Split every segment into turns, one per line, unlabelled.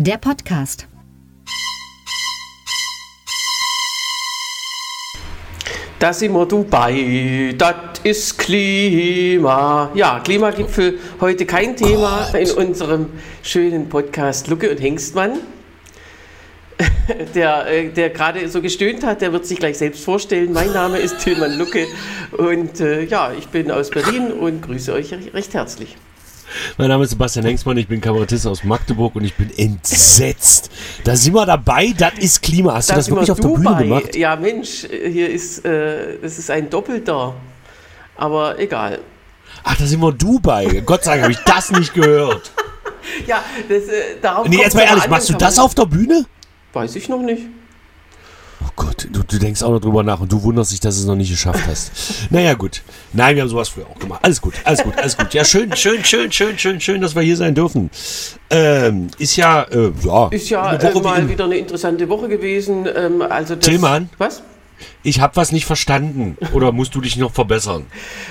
der Podcast.
Da sind wir Dubai, das ist Klima. Ja, Klimagipfel, heute kein Thema in unserem schönen Podcast Lucke und Hengstmann. Der gerade so gestöhnt hat, der wird sich gleich selbst vorstellen. Mein Name ist Tilman Lucke und ich bin aus Berlin und grüße euch recht herzlich.
Mein Name ist Sebastian Hengstmann, ich bin Kabarettist aus Magdeburg und ich bin entsetzt. Da sind wir dabei, das ist Klima. Hast du das wirklich auf der Bühne gemacht?
Ja Mensch, hier ist, das ist ein Doppelter, aber egal.
Ach, da sind wir Dubai. Gott sei Dank habe ich das nicht gehört.
Ja, darauf
Nee, jetzt mal ehrlich, machst du das auf der Bühne?
Weiß ich noch nicht.
Oh Gott, du denkst auch noch drüber nach und du wunderst dich, dass du es noch nicht geschafft hast. Naja, gut. Nein, wir haben sowas früher auch gemacht. Alles gut. Ja, schön, dass wir hier sein dürfen. Ist ja
mal wieder eine interessante Woche gewesen.
Tillmann?
Was?
Ich habe was nicht verstanden. Oder musst du dich noch verbessern?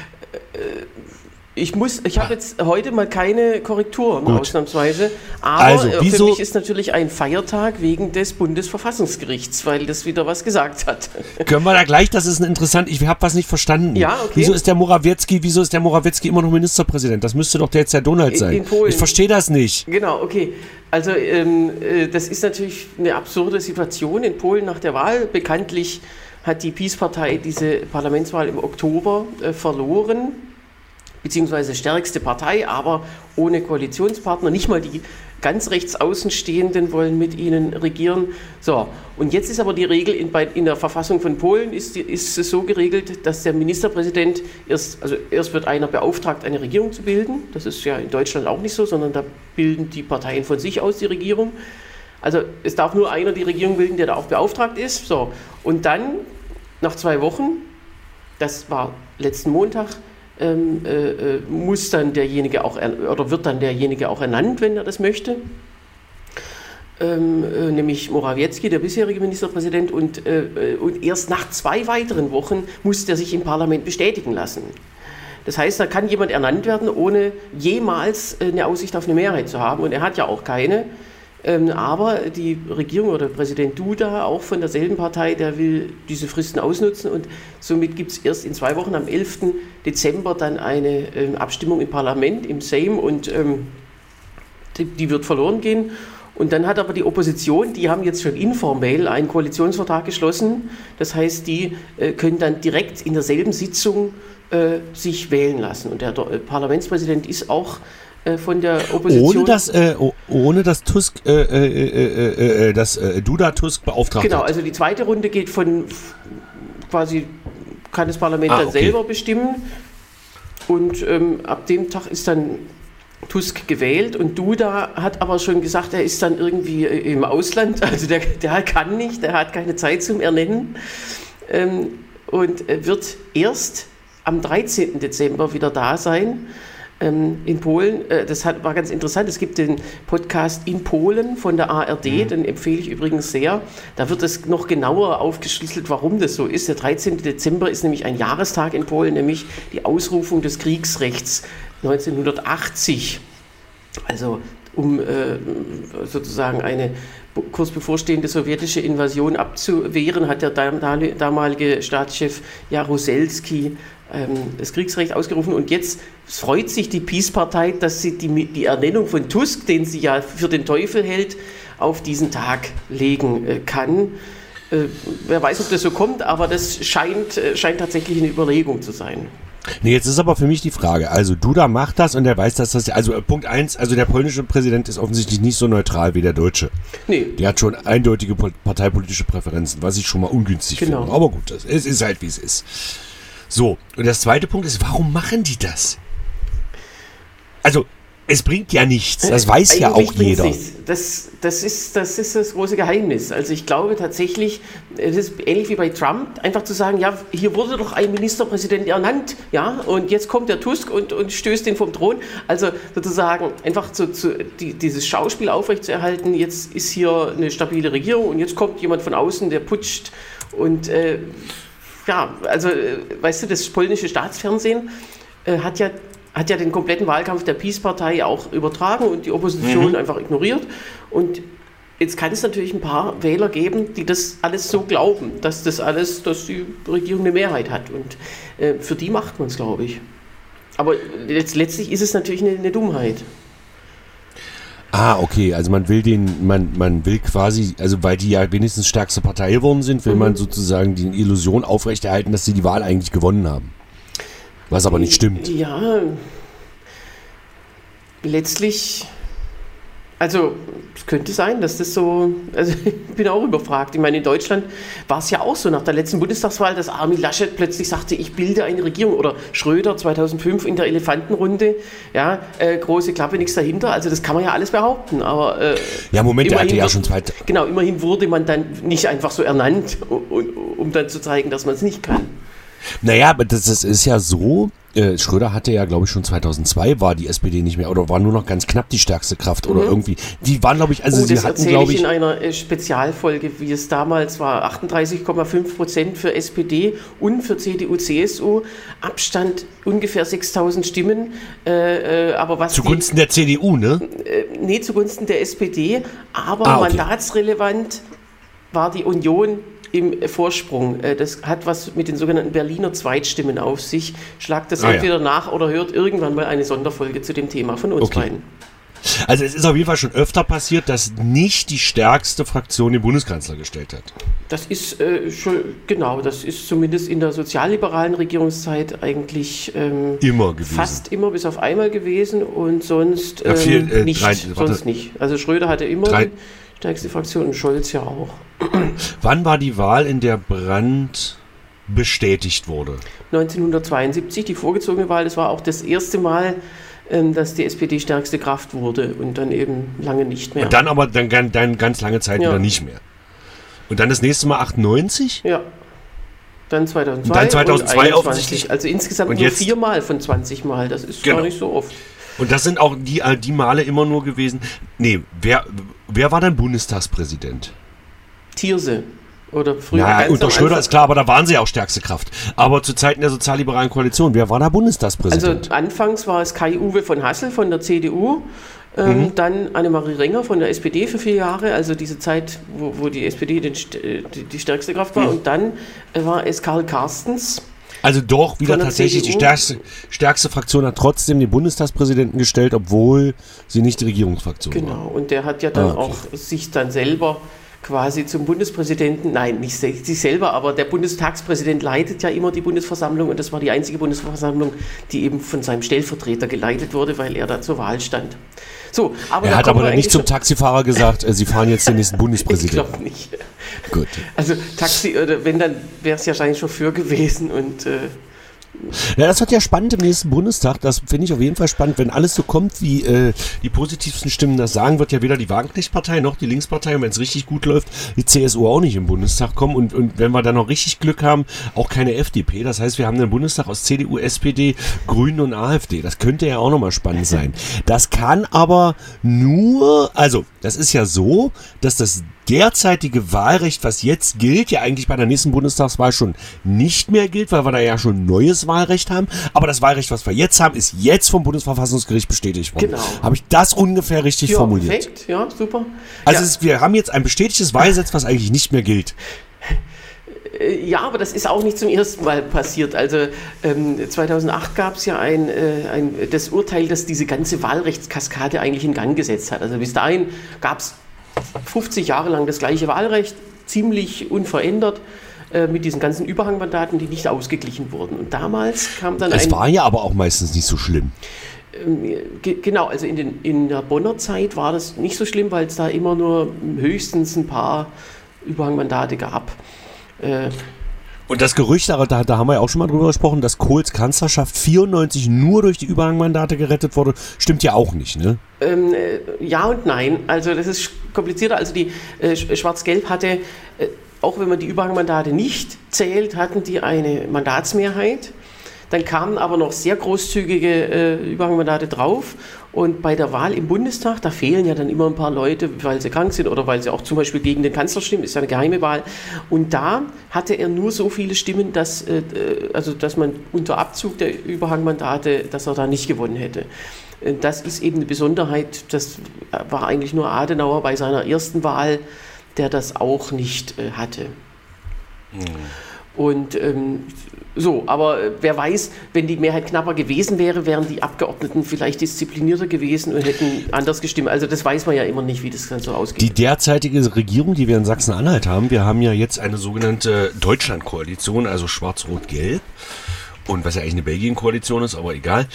Ich habe jetzt heute mal keine Korrekturen,
Gut.
Ausnahmsweise. Aber für mich ist natürlich ein Feiertag wegen des Bundesverfassungsgerichts, weil das wieder was gesagt hat.
Können wir da gleich, das ist interessant, ich habe was nicht verstanden.
Ja, okay.
Wieso ist der Morawiecki immer noch Ministerpräsident? Das müsste doch jetzt der Donald sein.
In Polen.
Ich verstehe das nicht.
Genau, okay. Also das ist natürlich eine absurde Situation in Polen nach der Wahl. Bekanntlich hat die PiS-Partei diese Parlamentswahl im Oktober verloren. Beziehungsweise stärkste Partei, aber ohne Koalitionspartner. Nicht mal die ganz rechts Außenstehenden wollen mit ihnen regieren. So, und jetzt ist aber die Regel in der Verfassung von Polen ist es so geregelt, dass der Ministerpräsident erst wird einer beauftragt, eine Regierung zu bilden. Das ist ja in Deutschland auch nicht so, sondern da bilden die Parteien von sich aus die Regierung. Also es darf nur einer die Regierung bilden, der da auch beauftragt ist. So, und dann nach 2 Wochen, das war letzten Montag, wird dann derjenige auch ernannt, wenn er das möchte, nämlich Morawiecki, der bisherige Ministerpräsident, und erst nach 2 weiteren Wochen muss der sich im Parlament bestätigen lassen. Das heißt, da kann jemand ernannt werden, ohne jemals eine Aussicht auf eine Mehrheit zu haben, und er hat ja auch keine. Aber die Regierung oder Präsident Duda, auch von derselben Partei, der will diese Fristen ausnutzen, und somit gibt es erst in 2 Wochen, am 11. Dezember, dann eine Abstimmung im Parlament, im Sejm, und die wird verloren gehen. Und dann hat aber die Opposition, die haben jetzt schon informell einen Koalitionsvertrag geschlossen. Das heißt, die können dann direkt in derselben Sitzung sich wählen lassen. Und der Parlamentspräsident ist auch von der Opposition.
Ohne dass Tusk, Duda Tusk beauftragt hat.
Genau, also die zweite Runde geht kann das Parlament dann selber bestimmen. Und ab dem Tag ist dann Tusk gewählt, und Duda hat aber schon gesagt, er ist dann irgendwie im Ausland, also der kann nicht, der hat keine Zeit zum Ernennen, und wird erst am 13. Dezember wieder da sein. In Polen, war ganz interessant, es gibt den Podcast In Polen von der ARD, den empfehle ich übrigens sehr. Da wird es noch genauer aufgeschlüsselt, warum das so ist. Der 13. Dezember ist nämlich ein Jahrestag in Polen, nämlich die Ausrufung des Kriegsrechts 1980. Also um sozusagen eine kurz bevorstehende sowjetische Invasion abzuwehren, hat der damalige Staatschef Jaruzelski das Kriegsrecht ausgerufen, und jetzt freut sich die PiS-Partei, dass sie die Ernennung von Tusk, den sie ja für den Teufel hält, auf diesen Tag legen kann. Wer weiß, ob das so kommt, aber das scheint tatsächlich eine Überlegung zu sein.
Nee, jetzt ist aber für mich die Frage, also Duda macht das und er weiß, dass das, also Punkt 1, also der polnische Präsident ist offensichtlich nicht so neutral wie der deutsche. Nee. Der hat schon eindeutige parteipolitische Präferenzen, was ich schon mal ungünstig finde. Aber gut, es ist halt, wie es ist. So, und das zweite Punkt ist, warum machen die das? Also, es bringt ja nichts, das weiß ja auch jeder.
Das ist das große Geheimnis. Also ich glaube tatsächlich, das ist ähnlich wie bei Trump, einfach zu sagen, ja, hier wurde doch ein Ministerpräsident ernannt, ja, und jetzt kommt der Tusk und stößt ihn vom Thron. Also sozusagen einfach dieses Schauspiel aufrechtzuerhalten, jetzt ist hier eine stabile Regierung und jetzt kommt jemand von außen, der putscht und weißt du, das polnische Staatsfernsehen hat ja den kompletten Wahlkampf der PiS-Partei auch übertragen und die Opposition einfach ignoriert. Und Jetzt kann es natürlich ein paar Wähler geben, die das alles so glauben, dass die Regierung eine Mehrheit hat. Und für die macht man es, glaube ich. Aber letztlich ist es natürlich eine Dummheit.
Okay, also man will quasi, also weil die ja wenigstens stärkste Partei geworden sind, will man sozusagen die Illusion aufrechterhalten, dass sie die Wahl eigentlich gewonnen haben. Was aber nicht stimmt.
Ja, letztlich, also es könnte sein, dass das so, also ich bin auch überfragt. Ich meine, in Deutschland war es ja auch so nach der letzten Bundestagswahl, dass Armin Laschet plötzlich sagte, ich bilde eine Regierung, oder Schröder 2005 in der Elefantenrunde, ja, große Klappe, nichts dahinter, also das kann man ja alles behaupten, aber
ja, Moment, der hatte ja schon
Genau, immerhin wurde man dann nicht einfach so ernannt, um dann zu zeigen, dass man es nicht kann.
Naja, aber das ist ja so, Schröder hatte ja, glaube ich, schon 2002 war die SPD nicht mehr, oder war nur noch ganz knapp die stärkste Kraft, oder irgendwie. Die waren, glaube ich, also sie hatten, glaube ich...
in einer Spezialfolge, wie es damals war, 38,5% für SPD und für CDU, CSU, Abstand ungefähr 6.000 Stimmen, aber was...
Zugunsten der CDU, ne?
Nee, zugunsten der SPD, aber okay. Mandatsrelevant war die Union im Vorsprung. Das hat was mit den sogenannten Berliner Zweitstimmen auf sich. Schlagt das entweder nach oder hört irgendwann mal eine Sonderfolge zu dem Thema von uns beiden.
Also es ist auf jeden Fall schon öfter passiert, dass nicht die stärkste Fraktion den Bundeskanzler gestellt hat.
Das ist schon, genau, das ist zumindest in der sozialliberalen Regierungszeit eigentlich
immer gewesen.
Fast immer, bis auf einmal gewesen, und sonst nicht. Also Schröder hatte immer die stärkste Fraktion und Scholz ja auch.
Wann war die Wahl, in der Brandt bestätigt wurde?
1972, die vorgezogene Wahl. Das war auch das erste Mal, dass die SPD stärkste Kraft wurde und dann eben lange nicht mehr.
Und dann aber dann ganz lange Zeit wieder nicht mehr. Und dann das nächste Mal 98?
Ja. Dann 2002.
Und dann 2002 offensichtlich.
Also insgesamt und nur 4 Mal von 20 Mal. Das ist gar nicht so oft.
Und das sind auch die Male immer nur gewesen. Nee, wer war dann Bundestagspräsident?
Thierse. Oder früher.
Ja, unter Schröder ist klar, aber da waren sie auch stärkste Kraft. Aber zu Zeiten der sozialliberalen Koalition, wer war da Bundestagspräsident?
Also anfangs war es Kai-Uwe von Hassel von der CDU, dann Annemarie Renger von der SPD für 4 Jahre, also diese Zeit, wo die SPD die stärkste Kraft war. Und dann war es Karl Carstens.
Also doch wieder tatsächlich CDU. Die stärkste Fraktion hat trotzdem den Bundestagspräsidenten gestellt, obwohl sie nicht die Regierungsfraktion war.
Genau, und der hat ja dann auch sich dann selber quasi zum Bundespräsidenten, nein, nicht sich selber, aber der Bundestagspräsident leitet ja immer die Bundesversammlung, und das war die einzige Bundesversammlung, die eben von seinem Stellvertreter geleitet wurde, weil er da zur Wahl stand. So, aber
er hat aber dann nicht zum Taxifahrer gesagt, Sie fahren jetzt den nächsten Bundespräsidenten.
Ich glaube nicht.
Gut.
Also Taxi, oder wenn, dann wäre es ja wahrscheinlich Chauffeur gewesen und...
Ja, das wird ja spannend im nächsten Bundestag. Das finde ich auf jeden Fall spannend, wenn alles so kommt, wie die positivsten Stimmen das sagen, wird ja weder die Wagenknecht-Partei noch die Linkspartei, und wenn es richtig gut läuft, die CSU auch nicht im Bundestag kommen, und wenn wir dann noch richtig Glück haben, auch keine FDP. Das heißt, wir haben einen Bundestag aus CDU, SPD, Grünen und AfD. Das könnte ja auch nochmal spannend sein. Das kann aber nur, also das ist ja so, dass das derzeitige Wahlrecht, was jetzt gilt, ja eigentlich bei der nächsten Bundestagswahl schon nicht mehr gilt, weil wir da ja schon neues Wahlrecht haben. Aber das Wahlrecht, was wir jetzt haben, ist jetzt vom Bundesverfassungsgericht bestätigt worden. Genau. Habe ich das ungefähr richtig formuliert?
Perfekt, ja, super.
Also wir haben jetzt ein bestätigtes Wahlgesetz, was eigentlich nicht mehr gilt.
Ja, aber das ist auch nicht zum ersten Mal passiert. Also 2008 gab es ja das Urteil, das diese ganze Wahlrechtskaskade eigentlich in Gang gesetzt hat. Also bis dahin gab es 50 Jahre lang das gleiche Wahlrecht, ziemlich unverändert, mit diesen ganzen Überhangmandaten, die nicht ausgeglichen wurden. Und damals kam dann
Es war ja aber auch meistens nicht so schlimm.
Genau, also in der Bonner Zeit war das nicht so schlimm, weil es da immer nur höchstens ein paar Überhangmandate gab.
Und das Gerücht, da haben wir ja auch schon mal drüber gesprochen, dass Kohls Kanzlerschaft 94 nur durch die Überhangmandate gerettet wurde, stimmt ja auch nicht, ne?
Ja und nein. Also das ist komplizierter. Also die Schwarz-Gelb hatte, auch wenn man die Überhangmandate nicht zählt, hatten die eine Mandatsmehrheit. Dann kamen aber noch sehr großzügige Überhangmandate drauf. Und bei der Wahl im Bundestag, da fehlen ja dann immer ein paar Leute, weil sie krank sind oder weil sie auch zum Beispiel gegen den Kanzler stimmen, ist ja eine geheime Wahl. Und da hatte er nur so viele Stimmen, dass man unter Abzug der Überhangmandate, dass er da nicht gewonnen hätte. Das ist eben eine Besonderheit, das war eigentlich nur Adenauer bei seiner ersten Wahl, der das auch nicht hatte. Und aber wer weiß, wenn die Mehrheit knapper gewesen wäre, wären die Abgeordneten vielleicht disziplinierter gewesen und hätten anders gestimmt. Also das weiß man ja immer nicht, wie das dann so ausgeht.
Die derzeitige Regierung, die wir in Sachsen-Anhalt haben, wir haben ja jetzt eine sogenannte Deutschland-Koalition, also Schwarz-Rot-Gelb. Und was ja eigentlich eine Belgien-Koalition ist, aber egal.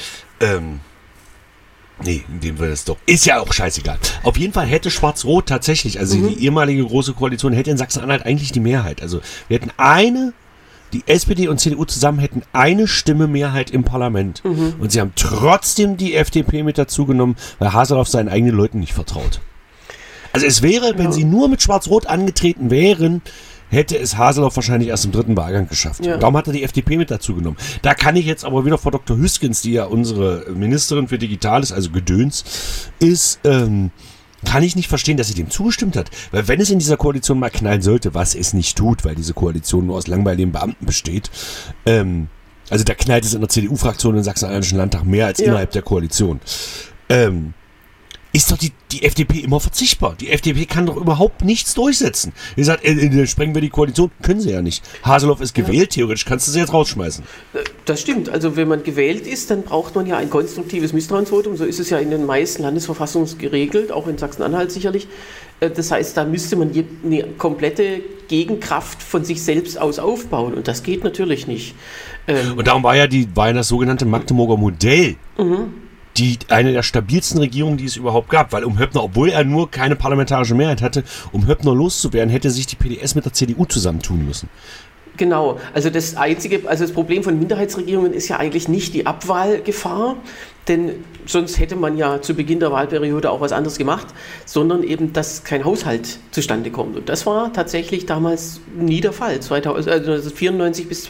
Nee, in dem Fall ist doch. Ist ja auch scheißegal. Auf jeden Fall hätte Schwarz-Rot tatsächlich, also die ehemalige große Koalition, hätte in Sachsen-Anhalt eigentlich die Mehrheit. Also wir hätten die SPD und CDU zusammen hätten eine Stimme Mehrheit im Parlament. Und sie haben trotzdem die FDP mit dazu genommen, weil Haseloff seinen eigenen Leuten nicht vertraut. Also es wäre, wenn sie nur mit Schwarz-Rot angetreten wären, hätte es Haseloff wahrscheinlich erst im 3. Wahlgang geschafft. Ja. Darum hat er die FDP mit dazu genommen. Da kann ich jetzt aber wieder Frau Dr. Hüskens, die ja unsere Ministerin für Digitales, also Gedöns, ist, kann ich nicht verstehen, dass sie dem zugestimmt hat. Weil wenn es in dieser Koalition mal knallen sollte, was es nicht tut, weil diese Koalition nur aus langweiligen Beamten besteht, also da knallt es in der CDU-Fraktion im Sachsen-Anhaltischen Landtag mehr als innerhalb der Koalition. Ist doch die FDP immer verzichtbar. Die FDP kann doch überhaupt nichts durchsetzen. Ihr sagt, sprengen wir die Koalition. Können sie ja nicht. Haseloff ist gewählt, theoretisch kannst du sie jetzt rausschmeißen.
Das stimmt. Also wenn man gewählt ist, dann braucht man ja ein konstruktives Misstrauensvotum. So ist es ja in den meisten Landesverfassungen geregelt, auch in Sachsen-Anhalt sicherlich. Das heißt, da müsste man eine komplette Gegenkraft von sich selbst aus aufbauen. Und das geht natürlich nicht.
Und darum war ja das sogenannte Magdeburger Modell. Eine der stabilsten Regierungen, die es überhaupt gab, weil Höppner, obwohl er nur keine parlamentarische Mehrheit hatte, Höppner loszuwerden, hätte sich die PDS mit der CDU zusammentun müssen.
Genau, also das Problem von Minderheitsregierungen ist ja eigentlich nicht die Abwahlgefahr, denn sonst hätte man ja zu Beginn der Wahlperiode auch was anderes gemacht, sondern eben, dass kein Haushalt zustande kommt. Und das war tatsächlich damals nie der Fall. 1994 bis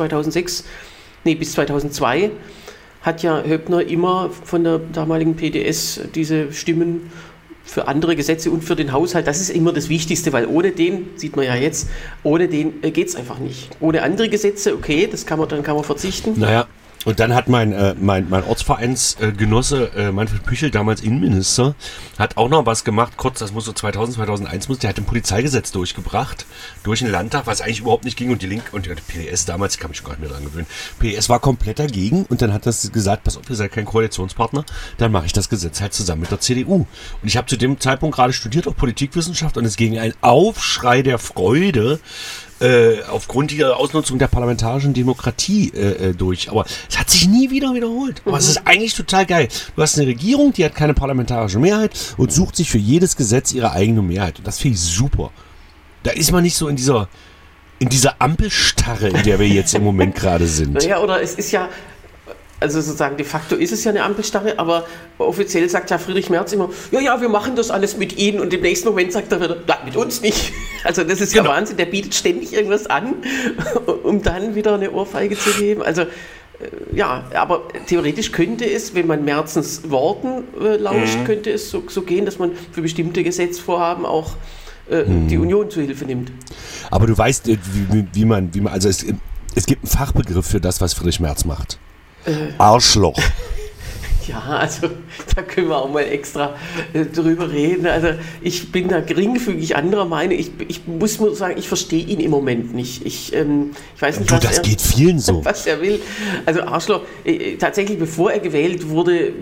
2002 hat ja Höppner immer von der damaligen PDS diese Stimmen für andere Gesetze und für den Haushalt, das ist immer das Wichtigste, weil ohne den, sieht man ja jetzt, ohne den geht es einfach nicht. Ohne andere Gesetze, okay, dann kann man verzichten.
Naja. Und dann hat mein Ortsvereinsgenosse Manfred Püchel, damals Innenminister, hat auch noch was gemacht, das muss so 2001, der hat ein Polizeigesetz durchgebracht, durch den Landtag, was eigentlich überhaupt nicht ging und die Linke und die PDS damals, ich kann mich gar nicht mehr dran gewöhnen, PDS war komplett dagegen und dann hat das gesagt, pass auf, ihr seid kein Koalitionspartner, dann mache ich das Gesetz halt zusammen mit der CDU. Und ich habe zu dem Zeitpunkt gerade studiert auf Politikwissenschaft und es ging ein Aufschrei der Freude, aufgrund dieser Ausnutzung der parlamentarischen Demokratie durch. Aber es hat sich nie wieder wiederholt. Aber es ist eigentlich total geil. Du hast eine Regierung, die hat keine parlamentarische Mehrheit und sucht sich für jedes Gesetz ihre eigene Mehrheit. Und das finde ich super. Da ist man nicht so in dieser Ampelstarre, in der wir jetzt im Moment gerade sind.
Naja, oder es ist ja, also sozusagen de facto ist es ja eine Ampelstarre, aber offiziell sagt ja Friedrich Merz immer, ja, wir machen das alles mit Ihnen und im nächsten Moment sagt er wieder, mit uns nicht. Also das ist ja Wahnsinn, der bietet ständig irgendwas an, um dann wieder eine Ohrfeige zu geben. Also aber theoretisch könnte es, wenn man Merzens Worten lauscht, könnte es so gehen, dass man für bestimmte Gesetzvorhaben auch die Union zu Hilfe nimmt.
Aber du weißt, wie man also es gibt einen Fachbegriff für das, was Friedrich Merz macht. Arschloch.
Ja, also da können wir auch mal extra drüber reden. Also ich bin da geringfügig anderer Meinung. Ich muss nur sagen, ich verstehe ihn im Moment nicht. Ich weiß nicht,
geht vielen so.
Was er will. Also Arschloch, tatsächlich bevor er gewählt wurde,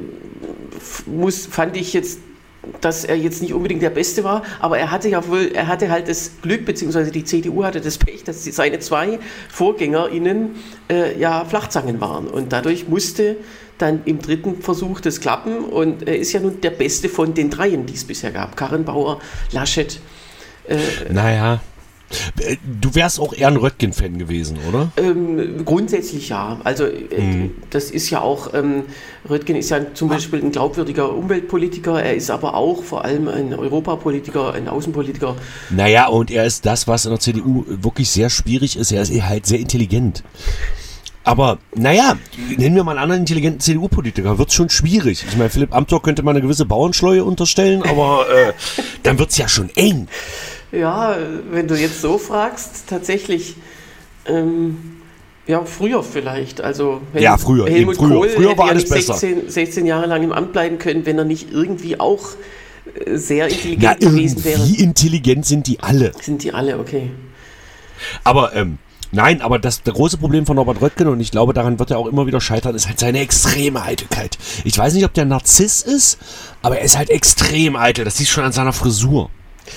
fand ich jetzt, dass er jetzt nicht unbedingt der Beste war, aber er hatte halt das Glück, beziehungsweise die CDU hatte das Pech, dass seine 2 VorgängerInnen Flachzangen waren und dadurch musste dann im 3. Versuch das klappen und er ist ja nun der Beste von den 3, die es bisher gab. Karrenbauer, Laschet.
Naja. Du wärst auch eher ein Röttgen-Fan gewesen, oder?
Grundsätzlich ja. Also das ist ja auch, Röttgen ist ja zum Beispiel ein glaubwürdiger Umweltpolitiker, er ist aber auch vor allem ein Europapolitiker, ein Außenpolitiker.
Naja, und er ist das, was in der CDU wirklich sehr schwierig ist, er ist halt sehr intelligent. Aber, naja, nennen wir mal einen anderen intelligenten CDU-Politiker, wird schon schwierig. Ich meine, Philipp Amthor könnte mal eine gewisse Bauernschleue unterstellen, aber dann wird es ja schon eng.
Ja, wenn du jetzt so fragst, tatsächlich, Ja, früher vielleicht. Also
Helmut Kohl früher war alles besser.
16 Jahre lang im Amt bleiben können, wenn er nicht irgendwie auch sehr intelligent gewesen wäre.
Wie intelligent sind die alle?
Sind die alle, okay.
Aber nein, aber der große Problem von Norbert Röttgen, und ich glaube, daran wird er auch immer wieder scheitern, ist halt seine extreme Eitelkeit. Ich weiß nicht, ob der Narziss ist, aber er ist halt extrem eitel. Das siehst du schon an seiner Frisur.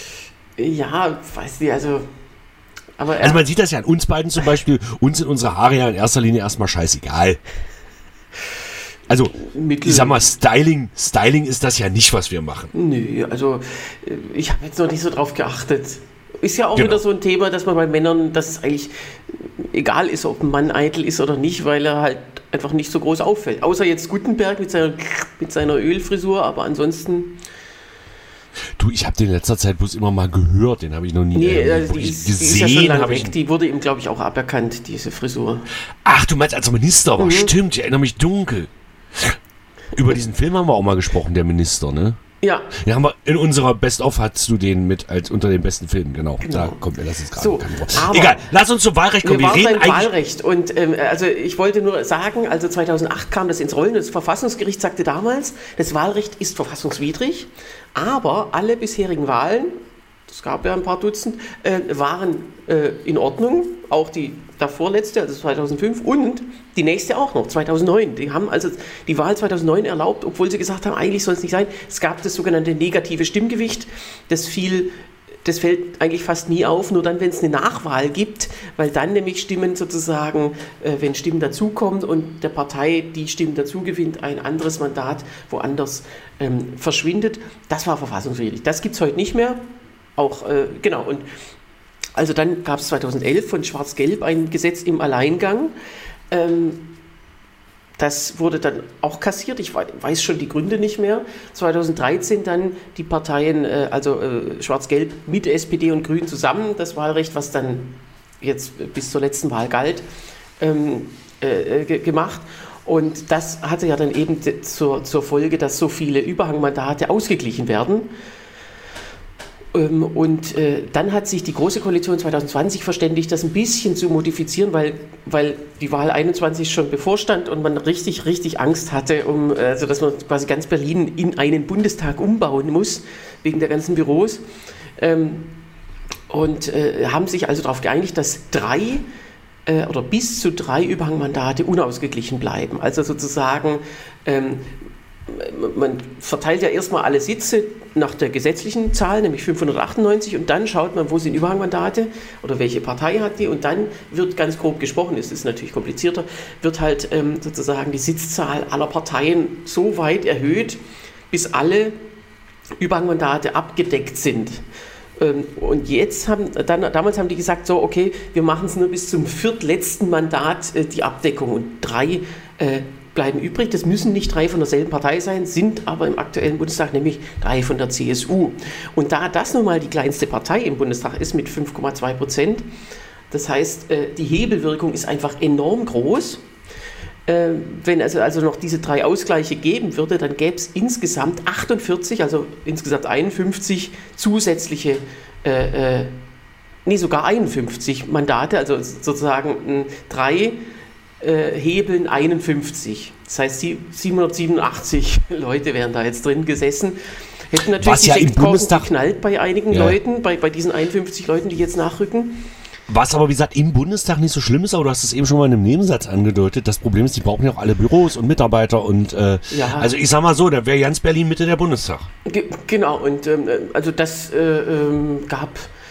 Ja, weiß nicht, also
man sieht das ja an uns beiden zum Beispiel. Uns sind unsere Haare ja in erster Linie erstmal scheißegal. Also, ich sag mal, Styling ist das ja nicht, was wir machen.
Nö, also ich habe jetzt noch nicht so drauf geachtet. Ist ja auch wieder so ein Thema, dass man bei Männern, dass es eigentlich egal ist, ob ein Mann eitel ist oder nicht, weil er halt einfach nicht so groß auffällt. Außer jetzt Gutenberg mit seiner Ölfrisur, aber ansonsten...
Du, ich habe den in letzter Zeit bloß immer mal gehört, den habe ich noch nie
gesehen.
Die
ist ja schon lange weg. Die wurde ihm, glaube ich, auch aberkannt, diese Frisur.
Ach, du meinst als Minister war, stimmt, ich erinnere mich dunkel. Über diesen Film haben wir auch mal gesprochen, der Minister, ne?
Ja.
Ja, haben wir in unserer Best-of hast du den mit als unter den besten Filmen, genau. Da kommt mir das jetzt gerade vor. Egal, lass uns zum Wahlrecht kommen.
Wir waren beim Wahlrecht und also ich wollte nur sagen, also 2008 kam das ins Rollen. Das Verfassungsgericht sagte damals, das Wahlrecht ist verfassungswidrig, aber alle bisherigen Wahlen, es gab ja ein paar Dutzend, waren in Ordnung, auch die davor letzte, also 2005 und die nächste auch noch, 2009. Die haben also die Wahl 2009 erlaubt, obwohl sie gesagt haben, eigentlich soll es nicht sein. Es gab das sogenannte negative Stimmgewicht, das fällt eigentlich fast nie auf, nur dann, wenn es eine Nachwahl gibt, weil dann nämlich Stimmen sozusagen, wenn Stimmen dazukommen und der Partei die Stimmen dazu gewinnt, ein anderes Mandat woanders verschwindet. Das war verfassungswidrig. Das gibt es heute nicht mehr. Auch, genau, und also dann gab es 2011 von Schwarz-Gelb ein Gesetz im Alleingang. Das wurde dann auch kassiert, ich weiß schon die Gründe nicht mehr. 2013 dann die Parteien, Schwarz-Gelb mit SPD und Grünen zusammen, das Wahlrecht, was dann jetzt bis zur letzten Wahl galt, gemacht. Und das hatte ja dann eben zur Folge, dass so viele Überhangmandate ausgeglichen werden. Und dann hat sich die Große Koalition 2020 verständigt, das ein bisschen zu modifizieren, weil die Wahl 21 schon bevorstand und man richtig Angst hatte, also dass man quasi ganz Berlin in einen Bundestag umbauen muss, wegen der ganzen Büros. Und haben sich also darauf geeinigt, dass bis zu 3 Überhangmandate unausgeglichen bleiben. Also sozusagen... man verteilt ja erstmal alle Sitze nach der gesetzlichen Zahl, nämlich 598, und dann schaut man, wo sind Überhangmandate oder welche Partei hat die, und dann wird ganz grob gesprochen, es ist natürlich komplizierter, wird halt sozusagen die Sitzzahl aller Parteien so weit erhöht, bis alle Überhangmandate abgedeckt sind. Und damals haben die gesagt, so okay, wir machen es nur bis zum viertletzten Mandat die Abdeckung, und 3 bleiben übrig. Das müssen nicht 3 von derselben Partei sein, sind aber im aktuellen Bundestag nämlich 3 von der CSU. Und da das nun mal die kleinste Partei im Bundestag ist mit 5,2%, das heißt, die Hebelwirkung ist einfach enorm groß. Wenn also noch diese 3 Ausgleiche geben würde, dann gäbe es insgesamt 48, also insgesamt 51 zusätzliche, sogar 51 Mandate, also sozusagen 3 Hebeln 51. Das heißt, 787 Leute wären da jetzt drin gesessen. Hätten natürlich die Sektkorken geknallt bei einigen Leuten, bei diesen 51 Leuten, die jetzt nachrücken.
Was aber, wie gesagt, im Bundestag nicht so schlimm ist, aber du hast es eben schon mal in einem Nebensatz angedeutet. Das Problem ist, die brauchen ja auch alle Büros und Mitarbeiter und also ich sag mal so, da wäre ganz Berlin Mitte der Bundestag.
Genau, und also das gab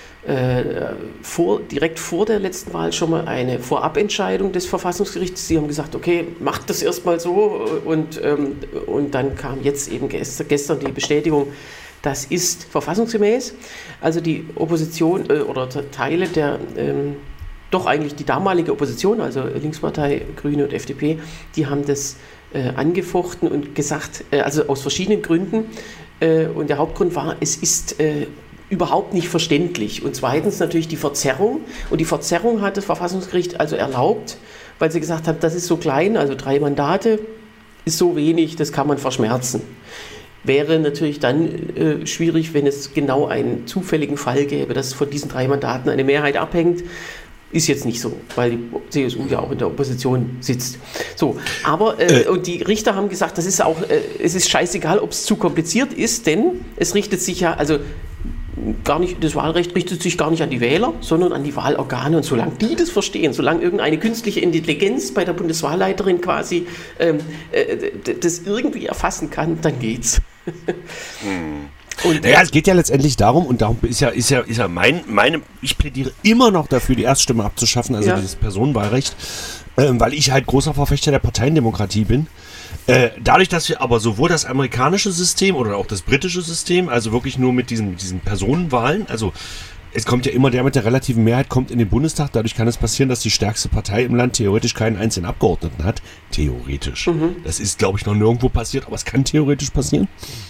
direkt vor der letzten Wahl schon mal eine Vorabentscheidung des Verfassungsgerichts. Sie haben gesagt, okay, macht das erstmal so, und dann kam jetzt eben gestern die Bestätigung, das ist verfassungsgemäß. Also die Opposition oder Teile der, doch eigentlich die damalige Opposition, also Linkspartei, Grüne und FDP, die haben das angefochten und gesagt, also aus verschiedenen Gründen. Und der Hauptgrund war, es ist überhaupt nicht verständlich. Und zweitens natürlich die Verzerrung. Und die Verzerrung hat das Verfassungsgericht also erlaubt, weil sie gesagt haben, das ist so klein, also 3 Mandate ist so wenig, das kann man verschmerzen. Wäre natürlich dann schwierig, wenn es genau einen zufälligen Fall gäbe, dass von diesen 3 Mandaten eine Mehrheit abhängt. Ist jetzt nicht so, weil die CSU ja auch in der Opposition sitzt. So, aber und die Richter haben gesagt, das ist auch, es ist scheißegal, ob es zu kompliziert ist, denn es richtet sich ja, also gar nicht, das Wahlrecht richtet sich gar nicht an die Wähler, sondern an die Wahlorgane. Und solange die das verstehen, solange irgendeine künstliche Intelligenz bei der Bundeswahlleiterin quasi das irgendwie erfassen kann, dann geht's.
Und naja, es geht ja letztendlich darum, und darum ist ja ich plädiere immer noch dafür, die Erststimme abzuschaffen, also dieses Personenwahlrecht, weil ich halt großer Verfechter der Parteiendemokratie bin. Dadurch, dass wir aber sowohl das amerikanische System oder auch das britische System, also wirklich nur mit diesen Personenwahlen, also es kommt ja immer der mit der relativen Mehrheit kommt in den Bundestag, dadurch kann es passieren, dass die stärkste Partei im Land theoretisch keinen einzigen Abgeordneten hat. Theoretisch. Das ist, glaube ich, noch nirgendwo passiert, aber es kann theoretisch passieren.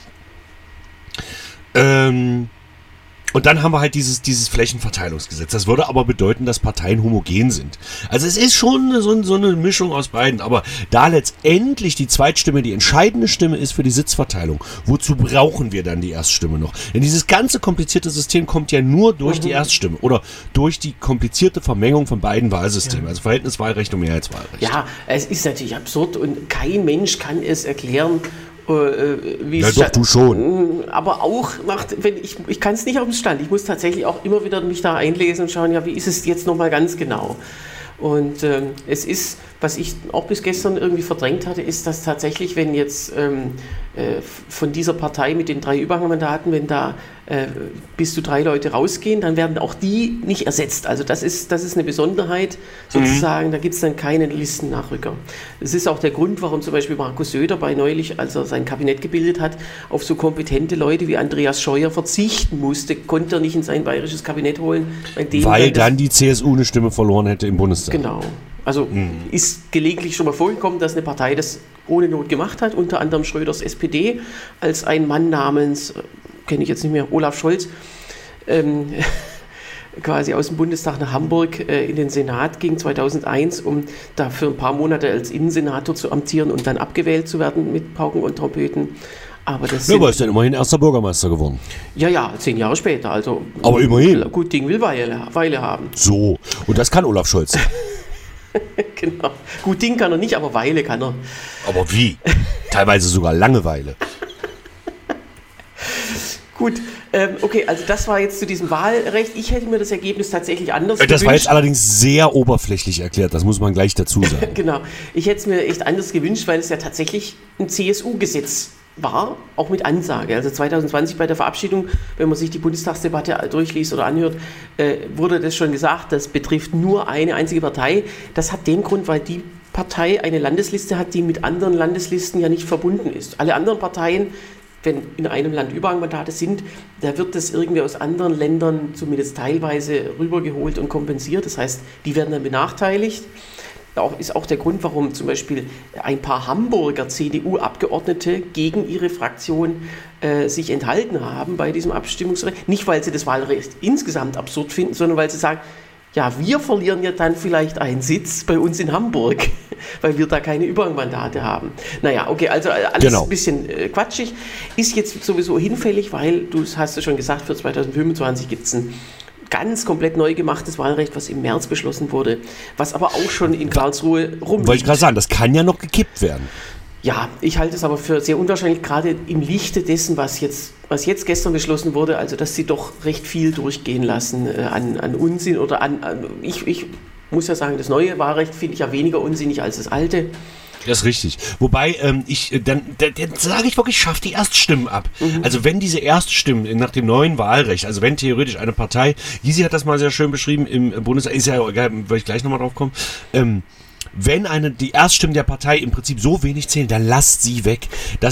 Und dann haben wir halt dieses Flächenverteilungsgesetz. Das würde aber bedeuten, dass Parteien homogen sind. Also es ist schon so eine Mischung aus beiden. Aber da letztendlich die Zweitstimme die entscheidende Stimme ist für die Sitzverteilung, wozu brauchen wir dann die Erststimme noch? Denn dieses ganze komplizierte System kommt ja nur durch die Erststimme oder durch die komplizierte Vermengung von beiden Wahlsystemen. Also Verhältniswahlrecht und Mehrheitswahlrecht.
Ja, es ist natürlich absurd und kein Mensch kann es erklären, wie
ja, doch, du schon.
Aber auch, ich kann es nicht auf dem Stand. Ich muss tatsächlich auch immer wieder mich da einlesen und schauen, ja, wie ist es jetzt nochmal ganz genau? Und es ist, was ich auch bis gestern irgendwie verdrängt hatte, ist, dass tatsächlich, wenn jetzt von dieser Partei mit den 3 Überhangmandaten, wenn da bis zu 3 Leute rausgehen, dann werden auch die nicht ersetzt. Also das ist eine Besonderheit sozusagen, da gibt es dann keinen Listennachrücker. Das ist auch der Grund, warum zum Beispiel Markus Söder neulich, als er sein Kabinett gebildet hat, auf so kompetente Leute wie Andreas Scheuer verzichten musste, konnte er nicht in sein bayerisches Kabinett holen.
Weil dann die CSU eine Stimme verloren hätte im Bundestag.
Genau. Also ist gelegentlich schon mal vorgekommen, dass eine Partei das ohne Not gemacht hat, unter anderem Schröders SPD, als ein Mann namens, kenne ich jetzt nicht mehr, Olaf Scholz, quasi aus dem Bundestag nach Hamburg in den Senat ging 2001, um da für ein paar Monate als Innensenator zu amtieren und dann abgewählt zu werden mit Pauken und Trompeten. Aber
ist dann immerhin erster Bürgermeister geworden.
Ja, 10 Jahre später. Also,
aber immerhin.
Gut Ding will Weile haben.
So, und das kann Olaf Scholz.
Genau. Gut Ding kann er nicht, aber Weile kann er.
Aber wie? Teilweise sogar Langeweile.
Gut, okay, also das war jetzt zu diesem Wahlrecht. Ich hätte mir das Ergebnis tatsächlich anders gewünscht.
Das war jetzt allerdings sehr oberflächlich erklärt, das muss man gleich dazu sagen.
Genau, ich hätte es mir echt anders gewünscht, weil es ja tatsächlich ein CSU-Gesetz war, auch mit Ansage. Also 2020 bei der Verabschiedung, wenn man sich die Bundestagsdebatte durchliest oder anhört, wurde das schon gesagt, das betrifft nur eine einzige Partei. Das hat den Grund, weil die Partei eine Landesliste hat, die mit anderen Landeslisten ja nicht verbunden ist. Alle anderen Parteien, wenn in einem Land Überhangmandate sind, da wird das irgendwie aus anderen Ländern zumindest teilweise rübergeholt und kompensiert. Das heißt, die werden dann benachteiligt. Ist auch der Grund, warum zum Beispiel ein paar Hamburger CDU-Abgeordnete gegen ihre Fraktion sich enthalten haben bei diesem Abstimmungsrecht. Nicht, weil sie das Wahlrecht insgesamt absurd finden, sondern weil sie sagen, ja, wir verlieren ja dann vielleicht einen Sitz bei uns in Hamburg, weil wir da keine Überhangmandate haben. Naja, okay, also alles ein bisschen quatschig. Ist jetzt sowieso hinfällig, weil, du hast ja schon gesagt, für 2025 gibt es ein ganz komplett neu gemachtes Wahlrecht, was im März beschlossen wurde, was aber auch schon in Karlsruhe rumliegt.
Wollte ich gerade sagen, das kann ja noch gekippt werden.
Ja, ich halte es aber für sehr unwahrscheinlich, gerade im Lichte dessen, was jetzt gestern beschlossen wurde, also dass sie doch recht viel durchgehen lassen an Unsinn oder ich muss ja sagen, das neue Wahlrecht finde ich ja weniger unsinnig als das alte.
Das ist richtig. Wobei, dann sage ich wirklich, schafft die Erststimmen ab. Also wenn diese Erststimmen nach dem neuen Wahlrecht, also wenn theoretisch eine Partei, Gysi hat das mal sehr schön beschrieben im Bundestag, ist ja egal, will ich gleich nochmal drauf kommen, wenn die Erststimmen der Partei im Prinzip so wenig zählen, dann lasst sie weg.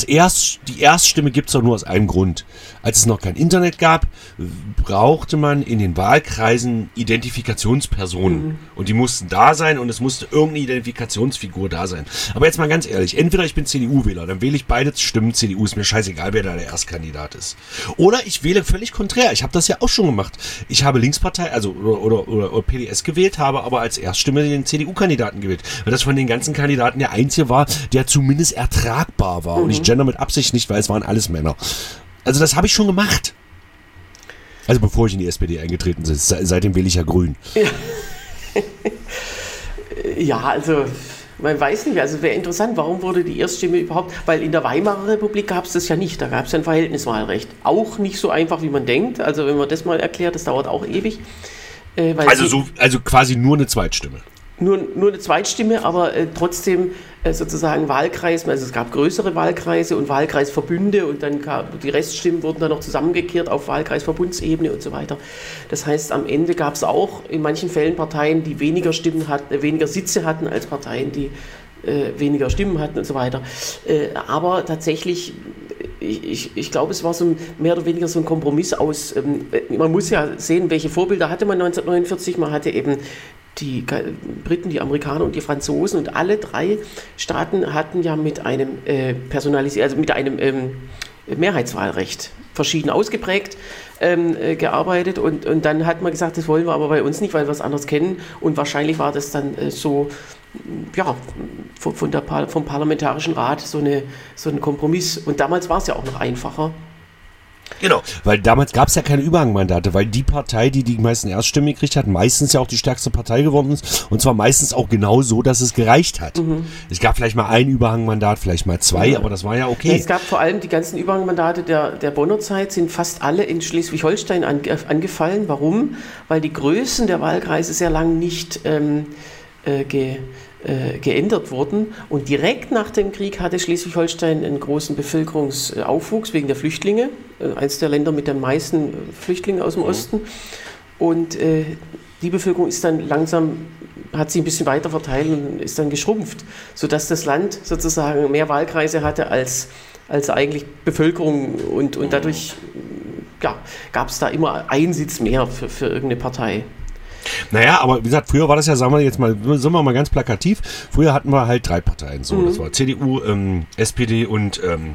Die Erststimme gibt es doch nur aus einem Grund. Als es noch kein Internet gab, brauchte man in den Wahlkreisen Identifikationspersonen. Und die mussten da sein und es musste irgendeine Identifikationsfigur da sein. Aber jetzt mal ganz ehrlich, entweder ich bin CDU-Wähler, dann wähle ich beide Stimmen CDU, ist mir scheißegal, wer da der Erstkandidat ist. Oder ich wähle völlig konträr. Ich habe das ja auch schon gemacht. Ich habe Linkspartei, also oder PDS gewählt, habe aber als Erststimme den CDU-Kandidaten gewählt. Weil das von den ganzen Kandidaten der einzige war, der zumindest ertragbar war. Und ich gender mit Absicht nicht, weil es waren alles Männer. Also das habe ich schon gemacht. Also bevor ich in die SPD eingetreten bin. Seitdem wähle ich ja grün.
Ja. Ja, also man weiß nicht, also wäre interessant, warum wurde die Erststimme überhaupt, weil in der Weimarer Republik gab es das ja nicht, da gab es ja ein Verhältniswahlrecht. Auch nicht so einfach, wie man denkt, also wenn man das mal erklärt, das dauert auch ewig.
Also quasi nur eine Zweitstimme.
Nur eine Zweitstimme, aber trotzdem sozusagen Wahlkreis, also es gab größere Wahlkreise und Wahlkreisverbünde und dann die Reststimmen wurden dann noch zusammengekehrt auf Wahlkreisverbundsebene und so weiter. Das heißt, am Ende gab es auch in manchen Fällen Parteien, die weniger Stimmen hatten, weniger Sitze hatten als Parteien, die weniger Stimmen hatten und so weiter. Aber tatsächlich, ich glaube, es war so mehr oder weniger so ein Kompromiss aus, man muss ja sehen, welche Vorbilder hatte man 1949, man hatte eben die Briten, die Amerikaner und die Franzosen und alle drei Staaten hatten ja mit einem Mehrheitswahlrecht verschieden ausgeprägt gearbeitet und dann hat man gesagt, das wollen wir aber bei uns nicht, weil wir es anders kennen und wahrscheinlich war das dann vom Parlamentarischen Rat so ein Kompromiss und damals war es ja auch noch einfacher.
Genau, weil damals gab es ja keine Überhangmandate, weil die Partei, die meisten Erststimmen gekriegt hat, meistens ja auch die stärkste Partei geworden ist und zwar meistens auch genau so, dass es gereicht hat. Mhm. Es gab vielleicht mal ein Überhangmandat, vielleicht mal zwei, aber das war ja okay.
Ja, es gab vor allem die ganzen Überhangmandate der Bonner Zeit, sind fast alle in Schleswig-Holstein angefallen. Warum? Weil die Größen der Wahlkreise sehr lang nicht geändert wurden und direkt nach dem Krieg hatte Schleswig-Holstein einen großen Bevölkerungsaufwuchs wegen der Flüchtlinge, eines der Länder mit den meisten Flüchtlingen aus dem Osten und die Bevölkerung ist dann langsam, hat sich ein bisschen weiter verteilt und ist dann geschrumpft, sodass das Land sozusagen mehr Wahlkreise hatte als eigentlich Bevölkerung und dadurch gab es da immer einen Sitz mehr für irgendeine Partei.
Naja, aber wie gesagt, früher war das ja, sind wir mal ganz plakativ, früher hatten wir halt drei Parteien, so, das war CDU, SPD und,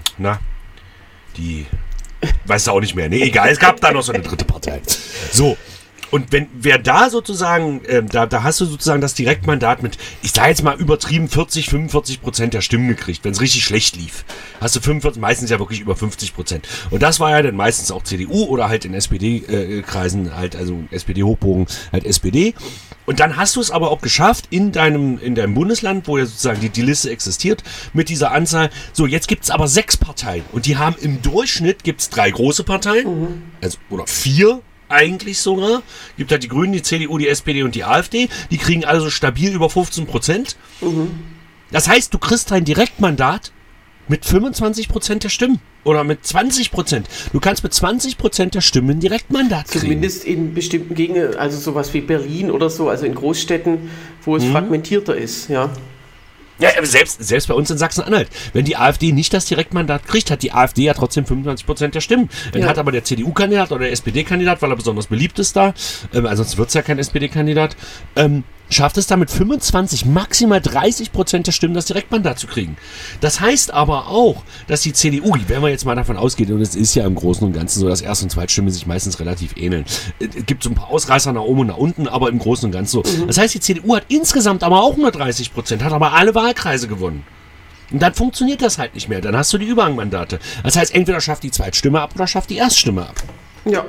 die, weißt du auch nicht mehr, nee, egal, es gab da noch so eine dritte Partei. So, und wer da sozusagen, da hast du sozusagen das Direktmandat mit, ich sage jetzt mal übertrieben, 40-45% der Stimmen gekriegt, wenn es richtig schlecht lief. Hast du 45, meistens ja wirklich über 50%. Und das war ja dann meistens auch CDU oder halt in SPD-Kreisen, halt, also SPD-Hochbogen, halt SPD. Und dann hast du es aber auch geschafft, in deinem Bundesland, wo ja sozusagen die Liste existiert, mit dieser Anzahl, so, jetzt gibt es aber 6 Parteien. Und die haben im Durchschnitt, gibt es 3 große Parteien, also, oder 4, eigentlich sogar. Gibt halt die Grünen, die CDU, die SPD und die AfD. Die kriegen alle so stabil über 15%. Mhm. Das heißt, du kriegst dein Direktmandat mit 25% der Stimmen. Oder mit 20%. Du kannst mit 20% der Stimmen ein Direktmandat kriegen.
Zumindest in bestimmten Gegenden, also sowas wie Berlin oder so, also in Großstädten, wo es fragmentierter ist, ja.
Ja, aber selbst bei uns in Sachsen-Anhalt. Wenn die AfD nicht das Direktmandat kriegt, hat die AfD ja trotzdem 25% der Stimmen. Dann hat aber der CDU-Kandidat oder der SPD-Kandidat, weil er besonders beliebt ist da, sonst wird es ja kein SPD-Kandidat, schafft es damit 25, maximal 30% der Stimmen das Direktmandat zu kriegen. Das heißt aber auch, dass die CDU, wenn wir jetzt mal davon ausgehen, und es ist ja im Großen und Ganzen so, dass Erst- und Zweitstimmen sich meistens relativ ähneln. Es gibt so ein paar Ausreißer nach oben und nach unten, aber im Großen und Ganzen so. Das heißt, die CDU hat insgesamt aber auch nur 30%, hat aber alle Wahlkreise gewonnen. Und dann funktioniert das halt nicht mehr. Dann hast du die Überhangmandate. Das heißt, entweder schafft die Zweitstimme ab oder schafft die Erststimme ab.
Ja.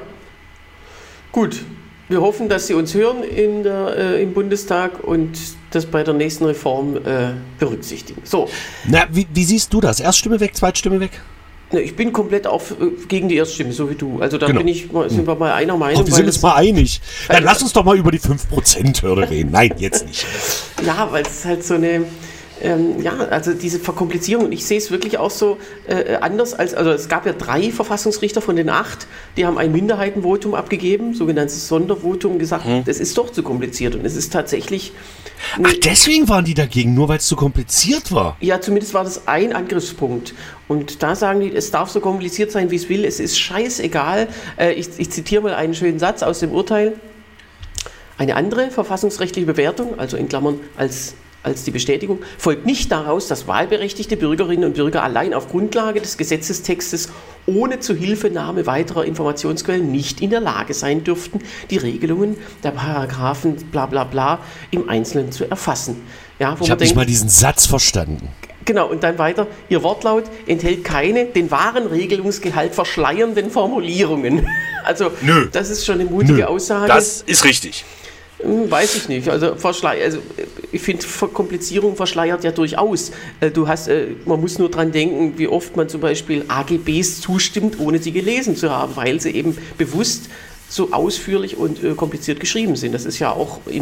Gut. Wir hoffen, dass Sie uns hören im Bundestag und das bei der nächsten Reform berücksichtigen. So.
Na, wie siehst du das? Erststimme weg, Zweitstimme weg?
Ich bin komplett auch gegen die Erststimme, so wie du. Also da sind wir mal einer Meinung.
Wir sind uns mal einig. Dann lass uns doch mal über die 5%-Hürde reden. Nein, jetzt nicht.
Ja, weil es halt so eine... also diese Verkomplizierung, und ich sehe es wirklich auch so anders also es gab ja 3 Verfassungsrichter von den 8, die haben ein Minderheitenvotum abgegeben, sogenanntes Sondervotum, gesagt, das ist doch zu kompliziert und es ist tatsächlich...
Ach, deswegen waren die dagegen, nur weil es zu kompliziert war?
Ja, zumindest war das ein Angriffspunkt und da sagen die, es darf so kompliziert sein, wie es will, es ist scheißegal. Ich zitiere mal einen schönen Satz aus dem Urteil. Eine andere verfassungsrechtliche Bewertung, also in Klammern als die Bestätigung, folgt nicht daraus, dass wahlberechtigte Bürgerinnen und Bürger allein auf Grundlage des Gesetzestextes ohne Zuhilfenahme weiterer Informationsquellen nicht in der Lage sein dürften, die Regelungen der Paragraphen bla bla bla im Einzelnen zu erfassen. Ja,
ich habe nicht mal diesen Satz verstanden.
Genau, und dann weiter, Ihr Wortlaut enthält keine den wahren Regelungsgehalt verschleiernden Formulierungen. Also, das ist schon eine mutige Aussage.
Das ist richtig.
Weiß ich nicht. Also ich finde, Verkomplizierung verschleiert ja durchaus. Man muss nur dran denken, wie oft man zum Beispiel AGBs zustimmt, ohne sie gelesen zu haben, weil sie eben bewusst so ausführlich und kompliziert geschrieben sind. Das ist ja auch bei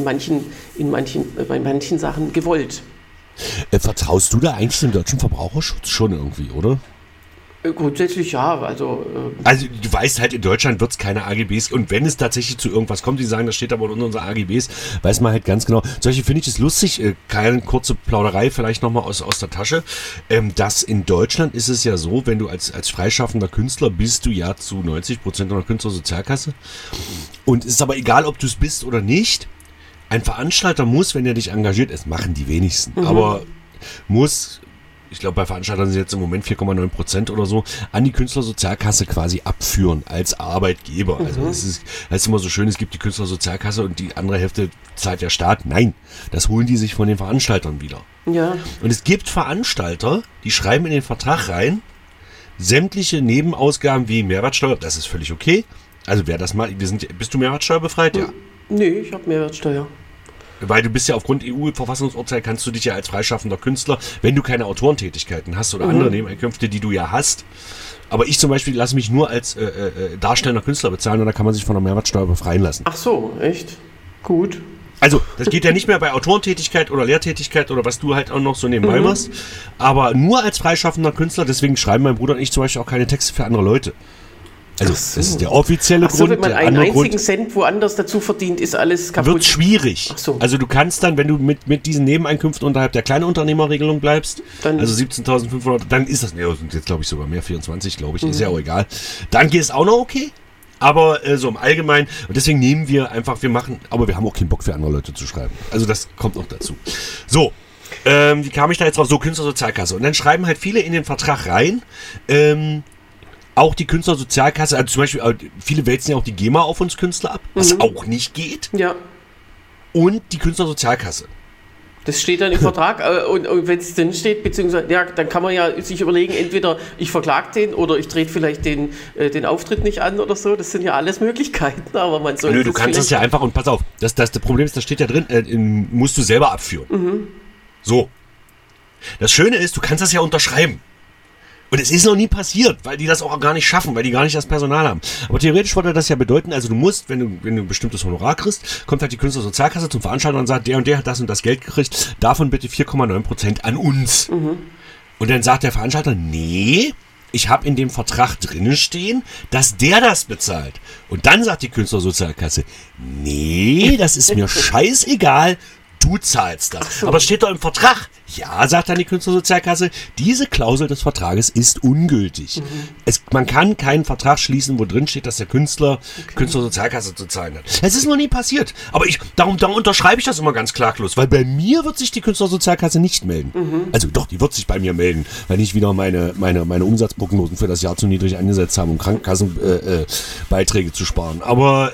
manchen Sachen gewollt.
Vertraust du da eigentlich dem deutschen Verbraucherschutz schon irgendwie, oder?
Grundsätzlich ja,
also du weißt halt, in Deutschland wird es keine AGBs und wenn es tatsächlich zu irgendwas kommt, die sagen, das steht aber in unseren AGBs, weiß man halt ganz genau. Solche finde ich es lustig, keine kurze Plauderei vielleicht nochmal aus der Tasche, dass in Deutschland ist es ja so, wenn du als freischaffender Künstler bist du ja zu 90% einer Künstlersozialkasse und es ist aber egal, ob du es bist oder nicht, ein Veranstalter muss, wenn er dich engagiert, es machen die wenigsten, aber muss... Ich glaube, bei Veranstaltern sind jetzt im Moment 4,9% oder so, an die Künstlersozialkasse quasi abführen als Arbeitgeber. Also das ist immer so schön, es gibt die Künstlersozialkasse und die andere Hälfte zahlt der Staat. Nein, das holen die sich von den Veranstaltern wieder. Ja. Und es gibt Veranstalter, die schreiben in den Vertrag rein, sämtliche Nebenausgaben wie Mehrwertsteuer, das ist völlig okay. Also wer das mal, bist du mehrwertsteuerbefreit? Ja.
Nee, ich habe Mehrwertsteuer.
Weil du bist ja aufgrund EU-Verfassungsurteil, kannst du dich ja als freischaffender Künstler, wenn du keine Autorentätigkeiten hast oder andere Nebeneinkünfte, die du ja hast. Aber ich zum Beispiel lasse mich nur als darstellender Künstler bezahlen und da kann man sich von der Mehrwertsteuer befreien lassen.
Ach so, echt? Gut.
Also, das geht ja nicht mehr bei Autorentätigkeit oder Lehrtätigkeit oder was du halt auch noch so nebenbei machst, aber nur als freischaffender Künstler, deswegen schreiben mein Bruder und ich zum Beispiel auch keine Texte für andere Leute. Also das ist der offizielle Grund.
Wenn man einen einzigen Cent woanders dazu verdient, ist alles kaputt.
Wird schwierig. Ach so. Also du kannst dann, wenn du mit diesen Nebeneinkünften unterhalb der Kleinunternehmerregelung bleibst, dann, also 17.500, dann ist das, sind jetzt glaube ich sogar mehr, 24 glaube ich, ist ja auch egal. Dann geht es auch noch okay. Aber so im Allgemeinen, und deswegen nehmen wir einfach, aber wir haben auch keinen Bock für andere Leute zu schreiben. Also das kommt noch dazu. So, wie kam ich da jetzt drauf? So, Künstlersozialkasse. Und dann schreiben halt viele in den Vertrag rein, auch die Künstlersozialkasse, also zum Beispiel, viele wälzen ja auch die GEMA auf uns Künstler ab, was auch nicht geht.
Ja.
Und die Künstlersozialkasse.
Das steht dann im Vertrag und wenn es drin steht, beziehungsweise, ja, dann kann man ja sich überlegen, entweder ich verklage den oder ich trete vielleicht den Auftritt nicht an oder so. Das sind ja alles Möglichkeiten, aber man soll.
Nö, du kannst das ja einfach, und pass auf, das Problem ist, das steht ja drin, musst du selber abführen. So. Das Schöne ist, du kannst das ja unterschreiben. Und es ist noch nie passiert, weil die das auch gar nicht schaffen, weil die gar nicht das Personal haben. Aber theoretisch würde das ja bedeuten, also du musst, wenn du ein bestimmtes Honorar kriegst, kommt halt die Künstlersozialkasse zum Veranstalter und sagt, der und der hat das und das Geld gekriegt, davon bitte 4,9% an uns. Und dann sagt der Veranstalter, nee, ich habe in dem Vertrag drinnen stehen, dass der das bezahlt. Und dann sagt die Künstlersozialkasse, nee, das ist mir scheißegal, du zahlst das. So. Aber es steht doch im Vertrag. Ja, sagt dann die Künstlersozialkasse, diese Klausel des Vertrages ist ungültig. Man kann keinen Vertrag schließen, wo drin steht, dass der Künstler Künstlersozialkasse zu zahlen hat. Es ist noch nie passiert. Aber darum unterschreibe ich das immer ganz klaglos, weil bei mir wird sich die Künstlersozialkasse nicht melden. Also doch, die wird sich bei mir melden, weil ich wieder meine Umsatzprognosen für das Jahr zu niedrig eingesetzt habe, um Krankenkassenbeiträge zu sparen. Aber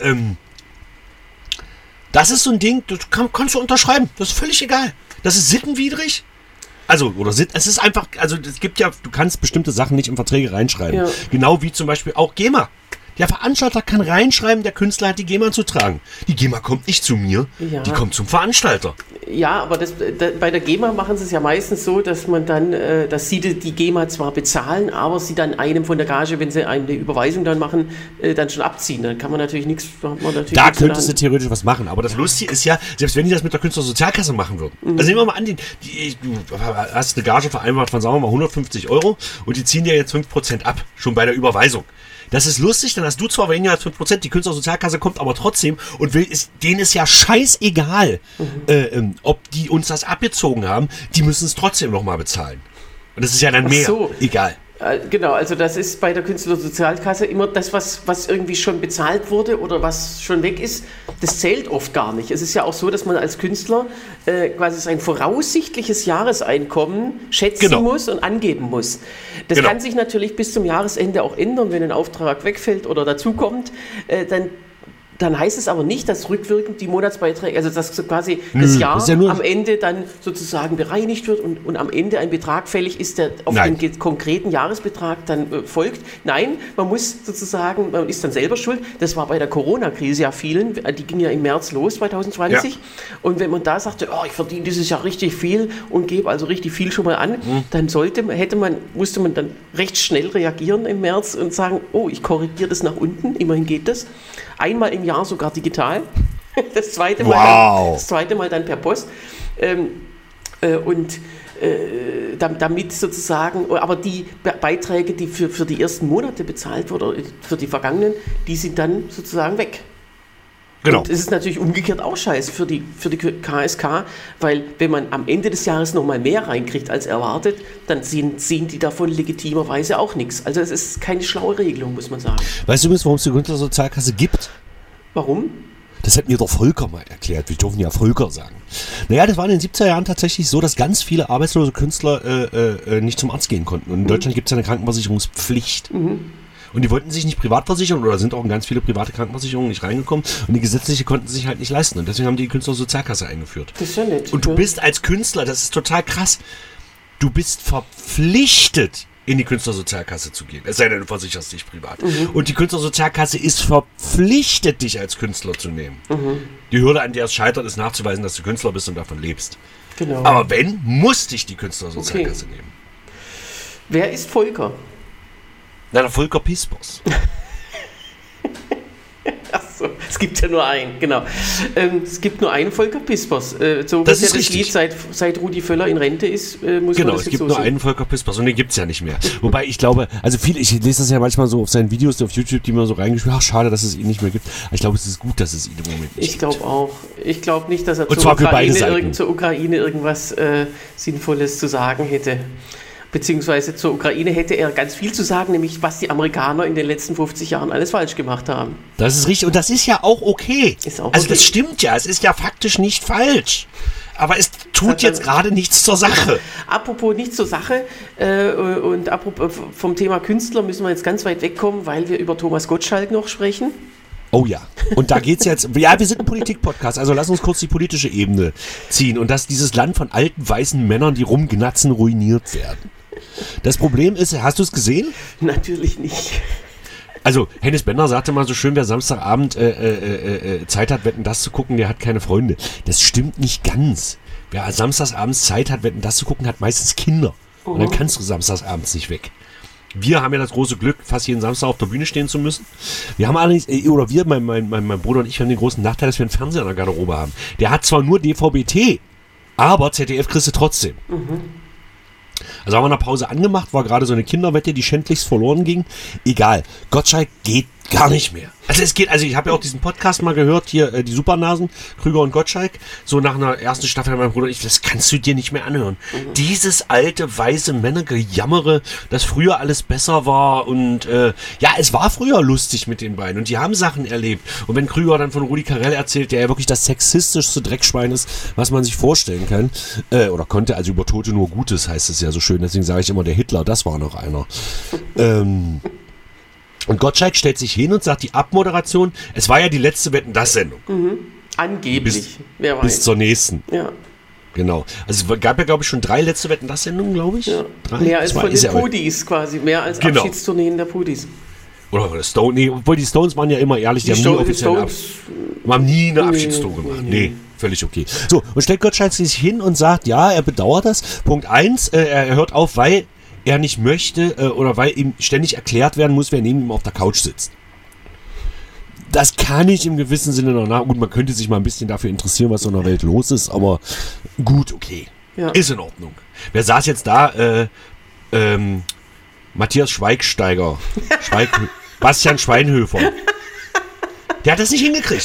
das ist so ein Ding, das kannst du unterschreiben. Das ist völlig egal. Das ist sittenwidrig. Es ist einfach, es gibt ja, du kannst bestimmte Sachen nicht in Verträge reinschreiben. Ja. Genau wie zum Beispiel auch GEMA. Der Veranstalter kann reinschreiben, der Künstler hat die GEMA zu tragen. Die GEMA kommt nicht zu mir, die kommt zum Veranstalter.
Ja, aber bei der GEMA machen sie es ja meistens so, dass man dann, dass sie die GEMA zwar bezahlen, aber sie dann einem von der Gage, wenn sie eine Überweisung dann machen, dann schon abziehen. Dann kann man natürlich nichts.
Da könntest du theoretisch was machen. Aber das Lustige ist ja, selbst wenn die das mit der Künstlersozialkasse machen würden. Also nehmen wir mal an, du hast eine Gage vereinbart von, sagen wir mal, 150 € und die ziehen dir jetzt 5% ab, schon bei der Überweisung. Das ist lustig, dann hast du zwar weniger als 5%, die Künstlersozialkasse kommt aber trotzdem und denen ist ja scheißegal, ob die uns das abgezogen haben, die müssen es trotzdem nochmal bezahlen. Und das ist ja dann mehr. Egal.
Genau, also das ist bei der Künstlersozialkasse immer das, was irgendwie schon bezahlt wurde oder was schon weg ist, das zählt oft gar nicht. Es ist ja auch so, dass man als Künstler quasi sein voraussichtliches Jahreseinkommen schätzen muss und angeben muss. Das kann sich natürlich bis zum Jahresende auch ändern, wenn ein Auftrag wegfällt oder dazukommt, dann dann heißt es aber nicht, dass rückwirkend die Monatsbeiträge, also dass so quasi das Jahr am Ende dann sozusagen bereinigt wird und am Ende ein Betrag fällig ist, der auf den konkreten Jahresbetrag dann folgt. Nein, man muss sozusagen, man ist dann selber schuld. Das war bei der Corona-Krise ja vielen, die ging ja im März los, 2020. Ja. Und wenn man da sagte, ich verdiene dieses Jahr richtig viel und gebe also richtig viel schon mal an, dann musste man dann recht schnell reagieren im März und sagen, ich korrigiere das nach unten, immerhin geht das. Einmal im Jahr sogar digital, das zweite Mal dann per Post. Damit sozusagen, aber die Beiträge, die für die ersten Monate bezahlt wurden, oder für die vergangenen, die sind dann sozusagen weg. Genau. Und es ist natürlich umgekehrt auch scheiße für die KSK, weil wenn man am Ende des Jahres noch mal mehr reinkriegt als erwartet, dann sehen die davon legitimerweise auch nichts. Also es ist keine schlaue Regelung, muss man sagen.
Weißt du übrigens, warum es die Künstlersozialkasse gibt?
Warum?
Das hat mir der Volker mal erklärt. Wir dürfen ja Volker sagen. Naja, das war in den 70er Jahren tatsächlich so, dass ganz viele arbeitslose Künstler nicht zum Arzt gehen konnten. Und in Deutschland gibt es ja eine Krankenversicherungspflicht. Und die wollten sich nicht privat versichern oder sind auch in ganz viele private Krankenversicherungen nicht reingekommen. Und die gesetzliche konnten sich halt nicht leisten. Und deswegen haben die Künstlersozialkasse eingeführt.
Das ist ja nett.
Und du bist als Künstler, das ist total krass, du bist verpflichtet, in die Künstlersozialkasse zu gehen. Es sei denn, du versicherst dich privat. Und die Künstlersozialkasse ist verpflichtet, dich als Künstler zu nehmen. Die Hürde, an der es scheitert, ist nachzuweisen, dass du Künstler bist und davon lebst. Genau. Aber wenn, muss dich die Künstlersozialkasse nehmen.
Wer ist Volker?
Na, der Volker Pispers.
Achso, es gibt ja nur einen, genau. Es gibt nur einen Volker Pispers. So
das ist
ja das Lied seit Rudi Völler in Rente ist, muss
genau,
man das
es gibt nur einen Volker Pispers und den gibt es ja nicht mehr. Wobei ich glaube, also ich lese das ja manchmal so auf seinen Videos auf YouTube, die man so reingeschrieben, schade, dass es ihn nicht mehr gibt. Aber ich glaube, es ist gut, dass es ihn im Moment nicht gibt.
Ich glaube auch. Ich glaube nicht, dass er zur Ukraine irgendwas Sinnvolles zu sagen hätte. Beziehungsweise zur Ukraine hätte er ganz viel zu sagen, nämlich was die Amerikaner in den letzten 50 Jahren alles falsch gemacht haben.
Das ist richtig und das ist ja auch okay. Also das stimmt ja, es ist ja faktisch nicht falsch. Aber es tut jetzt gerade nichts zur Sache.
Apropos nichts zur Sache und apropos vom Thema Künstler müssen wir jetzt ganz weit wegkommen, weil wir über Thomas Gottschalk noch sprechen.
Oh ja, und da geht's jetzt, ja, wir sind ein Politik-Podcast, also lass uns kurz die politische Ebene ziehen und dass dieses Land von alten, weißen Männern, die rumgnatzen, ruiniert werden. Das Problem ist, hast du es gesehen?
Natürlich nicht.
Also, Hennes Bender sagte mal so schön, wer Samstagabend Zeit hat, Wetten, das zu gucken, der hat keine Freunde. Das stimmt nicht ganz. Wer samstagsabends Zeit hat, Wetten, das zu gucken, hat meistens Kinder. Und dann kannst du samstagsabends nicht weg. Wir haben ja das große Glück, fast jeden Samstag auf der Bühne stehen zu müssen. Wir haben allerdings, mein Bruder und ich, haben den großen Nachteil, dass wir einen Fernseher in der Garderobe haben. Der hat zwar nur DVB-T, aber ZDF kriegst du trotzdem. Also haben wir in der Pause angemacht, war gerade so eine Kinderwette, die schändlichst verloren ging. Egal, Gottschalk geht gar nicht mehr. Also ich habe ja auch diesen Podcast mal gehört, hier die Supernasen, Krüger und Gottschalk, so nach einer ersten Staffel mein Bruder, das kannst du dir nicht mehr anhören. Dieses alte, weiße Männergejammere, dass früher alles besser war und es war früher lustig mit den beiden und die haben Sachen erlebt. Und wenn Krüger dann von Rudi Carrell erzählt, der ja wirklich das sexistischste Dreckschwein ist, was man sich vorstellen kann, oder konnte, also über Tote nur Gutes, heißt es ja so schön, deswegen sage ich immer, der Hitler, das war noch einer. Und Gottschalk stellt sich hin und sagt, die Abmoderation, es war ja die letzte Wetten, das Sendung.
Angeblich, wer weiß.
Bis zur nächsten.
Ja.
Genau. Also es gab ja, glaube ich, schon 3 letzte Wetten, das Sendungen, glaube ich. Ja. 3?
Mehr als von den Pudis quasi, mehr als Abschiedstourneen der Pudis.
Oder Stone, nee, obwohl die Stones waren ja immer ehrlich, die haben nie eine Abschiedstour gemacht. Nee, völlig okay. So, und stellt Gottschalk sich hin und sagt, ja, er bedauert das. Punkt 1, er hört auf, weil er nicht möchte oder weil ihm ständig erklärt werden muss, wer neben ihm auf der Couch sitzt. Das kann ich im gewissen Sinne noch nach. Gut, man könnte sich mal ein bisschen dafür interessieren, was so in der Welt los ist, aber gut, okay. Ja. Ist in Ordnung. Wer saß jetzt da? Matthias Schweigsteiger. Bastian Schweinhöfer. Der hat das nicht hingekriegt.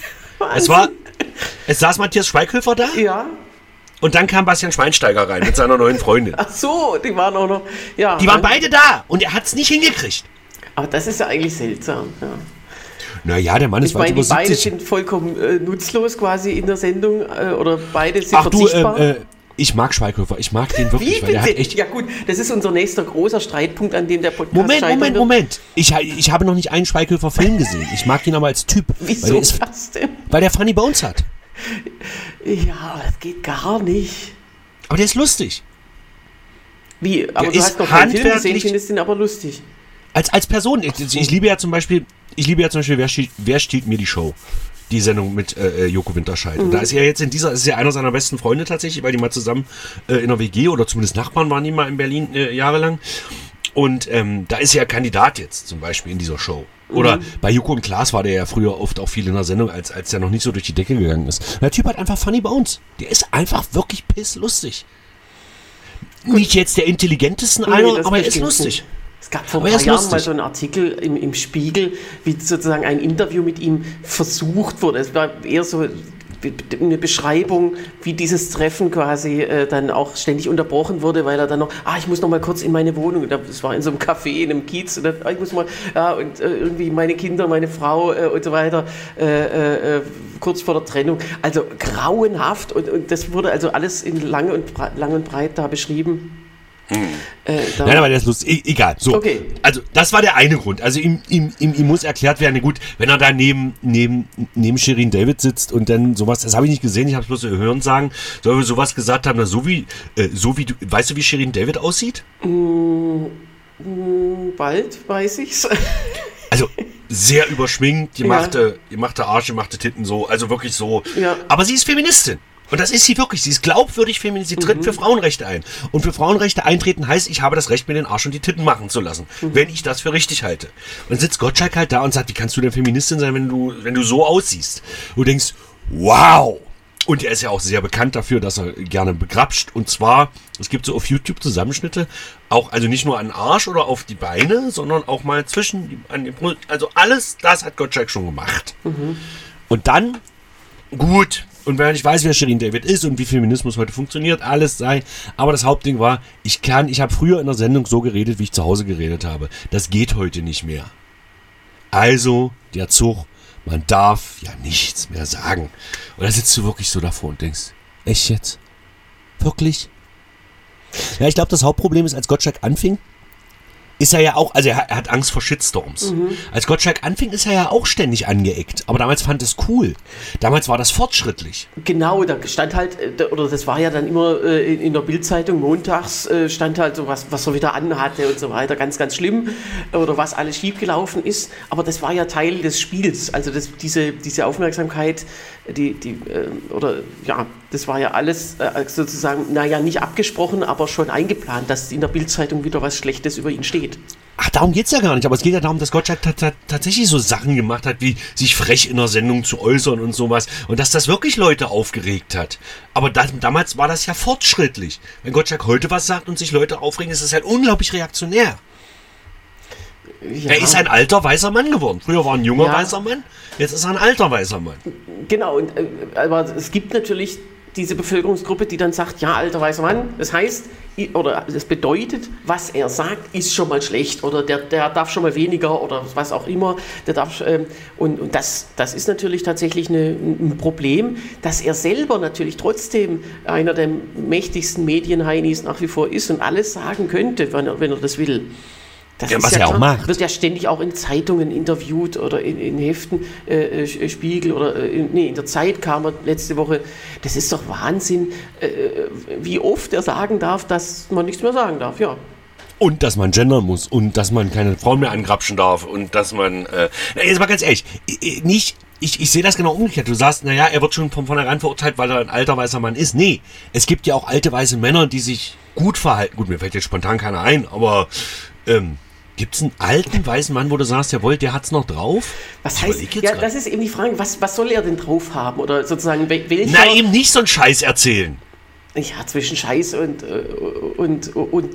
Es saß Matthias Schweighöfer da.
Ja.
Und dann kam Bastian Schweinsteiger rein mit seiner neuen Freundin.
Ach so, die waren auch noch. Ja.
Die waren beide da und er hat es nicht hingekriegt.
Aber das ist ja eigentlich seltsam. Ja.
Naja, der Mann ist weit über 70.
Beide sind vollkommen nutzlos quasi in der Sendung oder beide sind verzichtbar.
Ich mag Schweighöfer, ich mag den wirklich.
Wie, weil der hat echt ja gut, das ist unser nächster großer Streitpunkt, an dem der Podcast
Moment. Ich habe noch nicht einen Schweighöfer-Film gesehen. Ich mag ihn aber als Typ.
Wieso das denn?
Weil der Funny Bones hat.
Ja, das geht gar nicht.
Aber der ist lustig.
Wie? Aber du hast noch keinen Film gesehen, findest ihn aber lustig.
Als Person. Ich liebe ja zum Beispiel, Wer stiehlt mir die Show? Die Sendung mit Joko Winterscheid. Und da ist er jetzt ist ja einer seiner besten Freunde tatsächlich, weil die mal zusammen in einer WG oder zumindest Nachbarn waren die mal in Berlin jahrelang. Und da ist er Kandidat jetzt zum Beispiel in dieser Show. Oder bei Joko und Klaas war der ja früher oft auch viel in der Sendung, als der noch nicht so durch die Decke gegangen ist. Der Typ hat einfach Funny Bones. Der ist einfach wirklich pisslustig. Nicht jetzt der intelligentesten einer, aber er ist lustig.
Es gab vor ein paar Jahren mal so einen Artikel im Spiegel, wie sozusagen ein Interview mit ihm versucht wurde. Es war eher so eine Beschreibung, wie dieses Treffen quasi dann auch ständig unterbrochen wurde, weil er dann noch, ich muss noch mal kurz in meine Wohnung, das war in so einem Café, in einem Kiez, und dann, ich muss mal, und irgendwie meine Kinder, meine Frau und so weiter, kurz vor der Trennung. Also grauenhaft und das wurde also alles in lang und breit da beschrieben.
Nein, aber der ist lustig. Egal. So. Okay. Also, das war der eine Grund. Also, ihm muss erklärt werden, gut, wenn er da neben Shirin David sitzt und dann sowas, das habe ich nicht gesehen, ich habe es bloß hören sagen, soll er sowas gesagt haben, so wie du, weißt du, wie Shirin David aussieht?
Bald weiß ich's.
Also, sehr überschminkt, die machte Arsch, die machte Titten so, also wirklich so. Ja. Aber sie ist Feministin. Und das ist sie wirklich. Sie ist glaubwürdig feministisch. Sie tritt für Frauenrechte ein. Und für Frauenrechte eintreten heißt, ich habe das Recht, mir den Arsch und die Titten machen zu lassen, wenn ich das für richtig halte. Und dann sitzt Gottschalk halt da und sagt, wie kannst du denn Feministin sein, wenn du so aussiehst? Und du denkst, wow. Und er ist ja auch sehr bekannt dafür, dass er gerne begrapscht. Und zwar, es gibt so auf YouTube Zusammenschnitte, auch, also nicht nur an den Arsch oder auf die Beine, sondern auch mal an den Brust. Also alles, das hat Gottschalk schon gemacht. Und dann, gut. Und wenn ich weiß, wer Shirin David ist und wie Feminismus heute funktioniert, alles sei. Aber das Hauptding war, ich habe früher in der Sendung so geredet, wie ich zu Hause geredet habe. Das geht heute nicht mehr. Also, der Zug, man darf ja nichts mehr sagen. Und da sitzt du wirklich so davor und denkst, echt jetzt? Wirklich? Ja, ich glaube, das Hauptproblem ist, als Gottschalk anfing, ist er ja auch, also er hat Angst vor Shitstorms. Als Gottschalk anfing, ist er ja auch ständig angeeckt. Aber damals fand es cool. Damals war das fortschrittlich.
Genau, da stand halt, oder das war ja dann immer in der Bildzeitung montags, stand halt so was er wieder anhatte und so weiter. Ganz, ganz schlimm. Oder was alles schiefgelaufen ist. Aber das war ja Teil des Spiels. Also diese Aufmerksamkeit, das war ja alles sozusagen, nicht abgesprochen, aber schon eingeplant, dass in der Bildzeitung wieder was Schlechtes über ihn steht.
Ach, darum geht's ja gar nicht, aber es geht ja darum, dass Gottschalk tatsächlich so Sachen gemacht hat, wie sich frech in der Sendung zu äußern und sowas, und dass das wirklich Leute aufgeregt hat. Aber damals war das ja fortschrittlich. Wenn Gottschalk heute was sagt und sich Leute aufregen, ist das halt unglaublich reaktionär. Ja. Er ist ein alter, weißer Mann geworden. Früher war er ein junger, weißer Mann, jetzt ist er ein alter, weißer Mann.
Genau, aber es gibt natürlich diese Bevölkerungsgruppe, die dann sagt, ja, alter, weißer Mann, das heißt, oder das bedeutet, was er sagt, ist schon mal schlecht, oder der darf schon mal weniger, oder was auch immer, der darf, und das ist natürlich tatsächlich ein Problem, dass er selber natürlich trotzdem einer der mächtigsten Medienheinis nach wie vor ist und alles sagen könnte, wenn er das will. Das
ja, was er auch macht.
Wird ja ständig auch in Zeitungen interviewt oder in Heften, Spiegel oder in der Zeit kam er letzte Woche. Das ist doch Wahnsinn, wie oft er sagen darf, dass man nichts mehr sagen darf, ja.
Und dass man gendern muss und dass man keine Frauen mehr angrapschen darf und dass man, jetzt mal ganz ehrlich, ich sehe das genau umgekehrt. Du sagst, er wird schon von vornherein verurteilt, weil er ein alter weißer Mann ist. Nee, es gibt ja auch alte weiße Männer, die sich gut verhalten. Gut, mir fällt jetzt spontan keiner ein, aber gibt es einen alten weißen Mann, wo du sagst, jawohl, der hat's noch drauf?
Was heißt, das ist eben die Frage, was soll er denn drauf haben? Oder sozusagen, welcher...
Na, eben nicht so einen Scheiß erzählen.
Ja, zwischen Scheiß und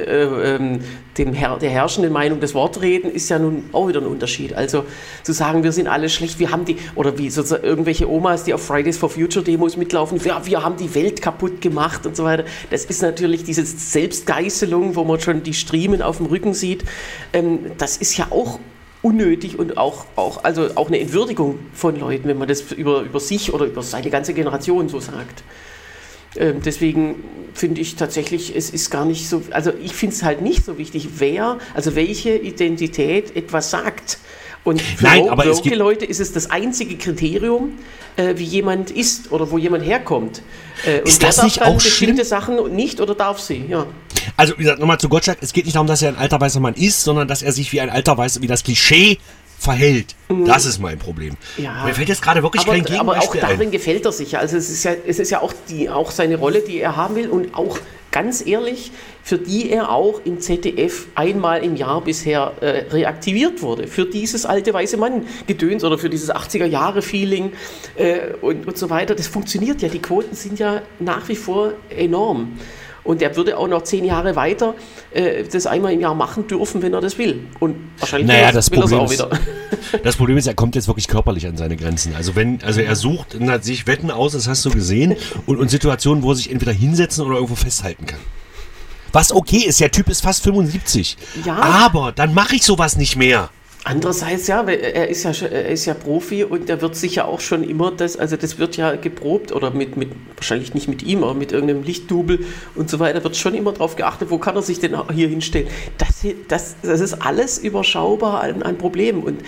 der herrschenden Meinung des Wortreden ist ja nun auch wieder ein Unterschied. Also zu sagen, wir sind alle schlecht, wir haben oder wie sozusagen irgendwelche Omas, die auf Fridays for Future Demos mitlaufen, wir haben die Welt kaputt gemacht und so weiter. Das ist natürlich diese Selbstgeißelung, wo man schon die Striemen auf dem Rücken sieht. Das ist ja auch unnötig und auch eine Entwürdigung von Leuten, wenn man das über sich oder über seine ganze Generation so sagt. Deswegen finde ich tatsächlich, es ist gar nicht so, also ich finde es halt nicht so wichtig, welche Identität etwas sagt. Und für woke Leute ist es das einzige Kriterium, wie jemand ist oder wo jemand herkommt. Und
ist das nicht auch bestimmte
Sachen nicht oder darf sie? Ja.
Also wie gesagt, nochmal zu Gottschalk, es geht nicht darum, dass er ein alter weißer Mann ist, sondern dass er sich wie ein alter weißer, wie das Klischee verhält. Das ist mein Problem.
Ja.
Mir fällt jetzt gerade wirklich kein Gegenbeispiel
ein. Aber auch darin gefällt er sich ja. Also es ist ja auch seine Rolle, die er haben will und auch ganz ehrlich, für die er auch im ZDF einmal im Jahr bisher reaktiviert wurde. Für dieses alte weiße Mann-Gedöns oder für dieses 80er-Jahre-Feeling und so weiter. Das funktioniert ja. Die Quoten sind ja nach wie vor enorm. Und er würde auch noch 10 Jahre weiter das einmal im Jahr machen dürfen, wenn er das will. Und wahrscheinlich will er es auch wieder.
Das Problem ist, er kommt jetzt wirklich körperlich an seine Grenzen. Also er sucht sich Wetten aus, das hast du gesehen, und Situationen, wo er sich entweder hinsetzen oder irgendwo festhalten kann. Was okay ist, der Typ ist fast 75.
Ja.
Aber dann mache ich sowas nicht mehr.
Andererseits, ja, weil er ist ja Profi und er wird sicher auch schon immer das wird ja geprobt oder wahrscheinlich nicht mit ihm, aber mit irgendeinem Lichtdubel und so weiter, wird schon immer darauf geachtet, wo kann er sich denn hier hinstellen. Das ist alles überschaubar an Problemen und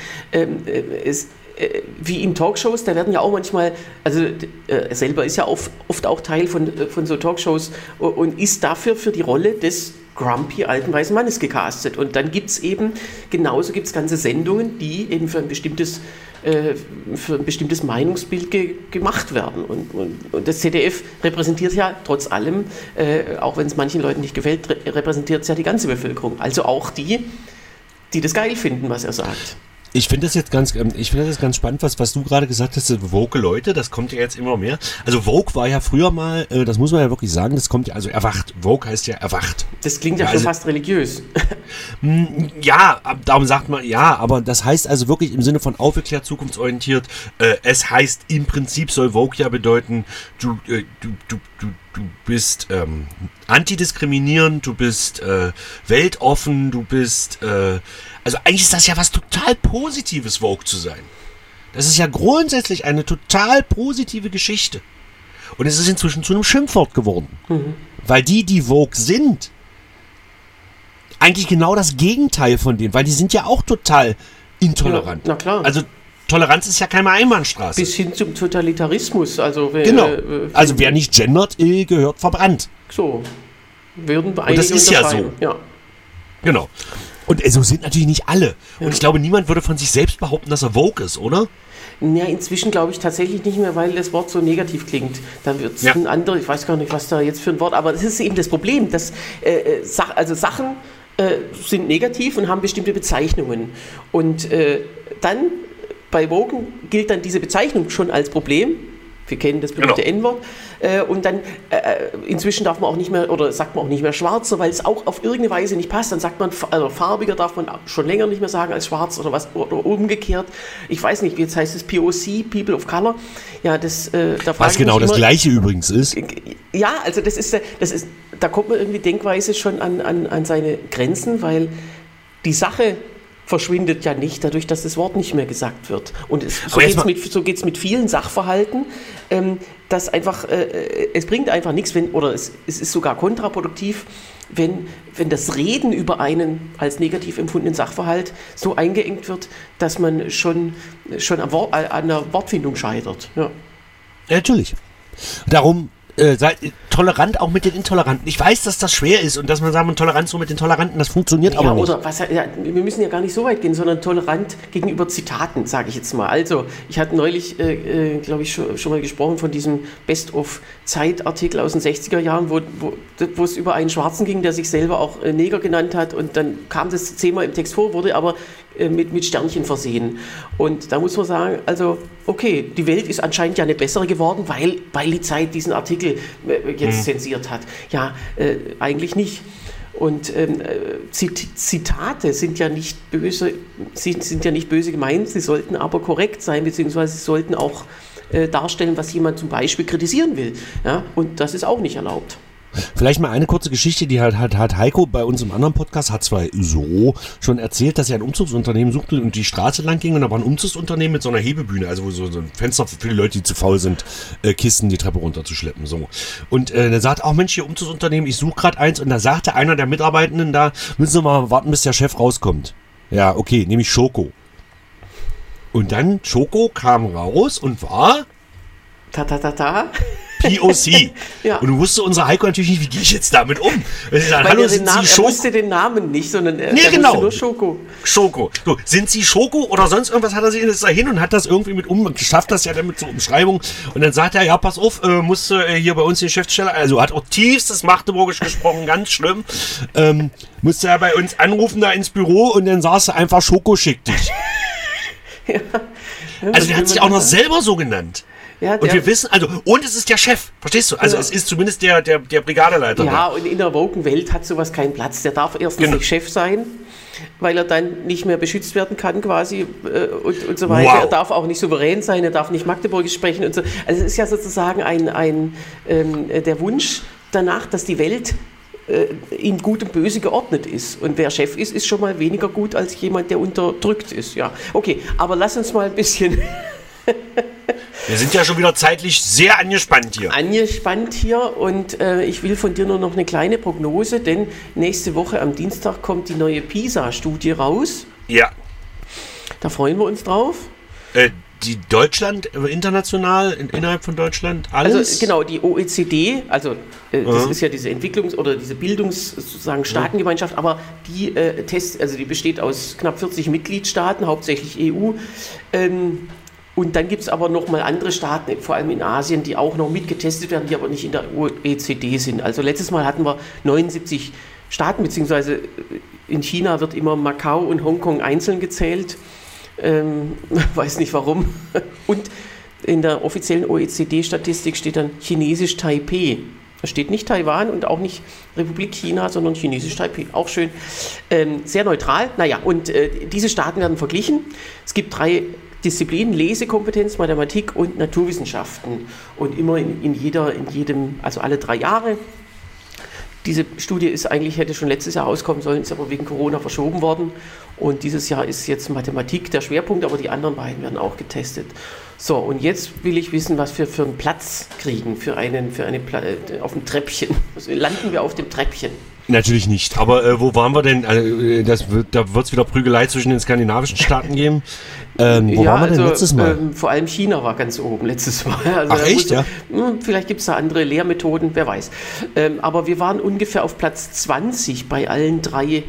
wie in Talkshows, da werden ja auch manchmal, also er selber ist ja oft auch Teil von so Talkshows und ist dafür für die Rolle des grumpy alten weißen Mannes gecastet. Und dann gibt es ganze Sendungen, die eben für ein bestimmtes Meinungsbild gemacht werden. Und das ZDF repräsentiert ja trotz allem, auch wenn es manchen Leuten nicht gefällt, repräsentiert es ja die ganze Bevölkerung. Also auch die das geil finden, was er sagt.
Ich finde das jetzt ganz spannend, was du gerade gesagt hast, woke Leute, das kommt ja jetzt immer mehr. Also woke war ja früher mal, das muss man ja wirklich sagen, das kommt ja, also erwacht. Woke heißt ja erwacht.
Das klingt ja schon fast religiös.
Ja, darum sagt man, ja, aber das heißt also wirklich im Sinne von aufgeklärt, zukunftsorientiert. Es heißt im Prinzip soll woke ja bedeuten, du bist antidiskriminierend, du bist weltoffen, du bist also eigentlich ist das ja was total Positives, woke zu sein. Das ist ja grundsätzlich eine total positive Geschichte. Und es ist inzwischen zu einem Schimpfwort geworden. Mhm. Weil die woke sind, eigentlich genau das Gegenteil von denen, weil die sind ja auch total intolerant.
Ja, na klar.
Also Toleranz ist ja keine Einbahnstraße.
Bis hin zum Totalitarismus. Also
wer nicht gendert, gehört verbrannt.
So. Würden
und das ist ja so.
Ja.
Genau. Und so sind natürlich nicht alle. Ja. Und ich glaube, niemand würde von sich selbst behaupten, dass er woke ist, oder?
Ja, inzwischen glaube ich tatsächlich nicht mehr, weil das Wort so negativ klingt. Da wird es ein anderes, ich weiß gar nicht, was da jetzt für ein Wort, aber das ist eben das Problem, dass Sachen sind negativ und haben bestimmte Bezeichnungen. Und dann bei Woken gilt dann diese Bezeichnung schon als Problem. Wir kennen das berühmte N-Wort. Und dann inzwischen darf man auch nicht mehr, oder sagt man auch nicht mehr schwarzer, weil es auch auf irgendeine Weise nicht passt. Dann sagt man, also farbiger darf man schon länger nicht mehr sagen als schwarz oder was, oder umgekehrt. Ich weiß nicht, jetzt heißt es POC, People of Color. Ja, da
was genau das Gleiche übrigens ist.
Ja, also da kommt man irgendwie denkweise schon an seine Grenzen, weil die Sache verschwindet ja nicht, dadurch, dass das Wort nicht mehr gesagt wird. Und so geht es mit vielen Sachverhalten, dass einfach, es bringt einfach nichts, es ist sogar kontraproduktiv, wenn das Reden über einen als negativ empfundenen Sachverhalt so eingeengt wird, dass man schon an der Wortfindung scheitert. Ja.
Ja, natürlich. Darum seid tolerant auch mit den Intoleranten. Ich weiß, dass das schwer ist und dass man sagt, Toleranz so mit den Toleranten, das funktioniert aber nicht.
Oder wir müssen ja gar nicht so weit gehen, sondern tolerant gegenüber Zitaten, sage ich jetzt mal. Also, ich hatte neulich, glaube ich, schon mal gesprochen von diesem Best-of-Zeit-Artikel aus den 60er Jahren, wo es über einen Schwarzen ging, der sich selber auch Neger genannt hat und dann kam das 10-mal im Text vor, wurde aber mit Sternchen versehen. Und da muss man sagen, also okay, die Welt ist anscheinend ja eine bessere geworden, weil die Zeit diesen Artikel jetzt zensiert hat. Ja, eigentlich nicht. Und Zitate sind ja nicht böse, sind ja nicht böse gemeint, sie sollten aber korrekt sein, beziehungsweise sie sollten auch darstellen, was jemand zum Beispiel kritisieren will. Ja? Und das ist auch nicht erlaubt.
Vielleicht mal eine kurze Geschichte, die hat Heiko bei uns im anderen Podcast, hat zwar so schon erzählt, dass er ein Umzugsunternehmen suchte und die Straße lang ging und da war ein Umzugsunternehmen mit so einer Hebebühne, also so ein Fenster für viele Leute, die zu faul sind, Kisten die Treppe runterzuschleppen. So. Und der sagt, ach Mensch, hier Umzugsunternehmen, ich suche gerade eins und da sagte einer der Mitarbeitenden da, müssen Sie mal warten, bis der Chef rauskommt. Ja, okay, nämlich Schoko. Und dann Schoko kam raus und war POC. Ja. Und du wusste unser Heiko natürlich nicht, wie gehe ich jetzt damit um?
Dann, hallo, sind Sie Schoko? Er wusste den Namen nicht, sondern er wusste nur Schoko.
Schoko. So, sind Sie Schoko oder sonst irgendwas? Hat er sich da hin und hat das irgendwie geschafft, das ja dann mit so Umschreibung. Und dann sagt er, ja, pass auf, musste hier bei uns die Geschäftsstelle, also hat auch tiefstes Magdeburgisch gesprochen, ganz schlimm, musste er bei uns anrufen da ins Büro und dann saß er einfach, Schoko schickt dich. Ja. Also der hat sich auch noch selber so genannt. Ja, und wir wissen, und es ist der Chef, verstehst du? Also es ist zumindest der Brigadeleiter.
Ja, und in der woken Welt hat sowas keinen Platz. Der darf erstens nicht Chef sein, weil er dann nicht mehr beschützt werden kann quasi und so weiter. Wow. Er darf auch nicht souverän sein, er darf nicht Magdeburgisch sprechen und so. Also es ist ja sozusagen der Wunsch danach, dass die Welt in Gut und Böse geordnet ist. Und wer Chef ist, ist schon mal weniger gut als jemand, der unterdrückt ist. Ja, okay, aber lass uns mal ein bisschen...
Wir sind ja schon wieder zeitlich sehr angespannt hier.
Und ich will von dir nur noch eine kleine Prognose, denn nächste Woche am Dienstag kommt die neue PISA-Studie raus.
Ja.
Da freuen wir uns drauf.
Die Deutschland, international, innerhalb von Deutschland, alles?
Also genau, die OECD, das ist ja diese oder diese sozusagen Staatengemeinschaft, aber die die besteht aus knapp 40 Mitgliedstaaten, hauptsächlich EU. Und dann gibt es aber noch mal andere Staaten, vor allem in Asien, die auch noch mitgetestet werden, die aber nicht in der OECD sind. Also letztes Mal hatten wir 79 Staaten, beziehungsweise in China wird immer Macau und Hongkong einzeln gezählt. Weiß nicht warum. Und in der offiziellen OECD-Statistik steht dann Chinesisch Taipei. Da steht nicht Taiwan und auch nicht Republik China, sondern Chinesisch Taipei. Auch schön. Sehr neutral. Naja, und diese Staaten werden verglichen. Es gibt 3 Disziplinen: Lesekompetenz, Mathematik und Naturwissenschaften. Und immer in jedem, also alle 3 Jahre. Diese Studie hätte schon letztes Jahr auskommen sollen, ist aber wegen Corona verschoben worden. Und dieses Jahr ist jetzt Mathematik der Schwerpunkt, aber die anderen beiden werden auch getestet. So, und jetzt will ich wissen, was wir für einen Platz kriegen, auf dem Treppchen. Also landen wir auf dem Treppchen?
Natürlich nicht, aber wo waren wir denn? Da wird es wieder Prügelei zwischen den skandinavischen Staaten geben. Wo waren wir denn letztes Mal?
Vor allem China war ganz oben letztes Mal. Also
ach echt, ja?
Vielleicht gibt es da andere Lehrmethoden, wer weiß. Aber wir waren ungefähr auf Platz 20 bei allen 3.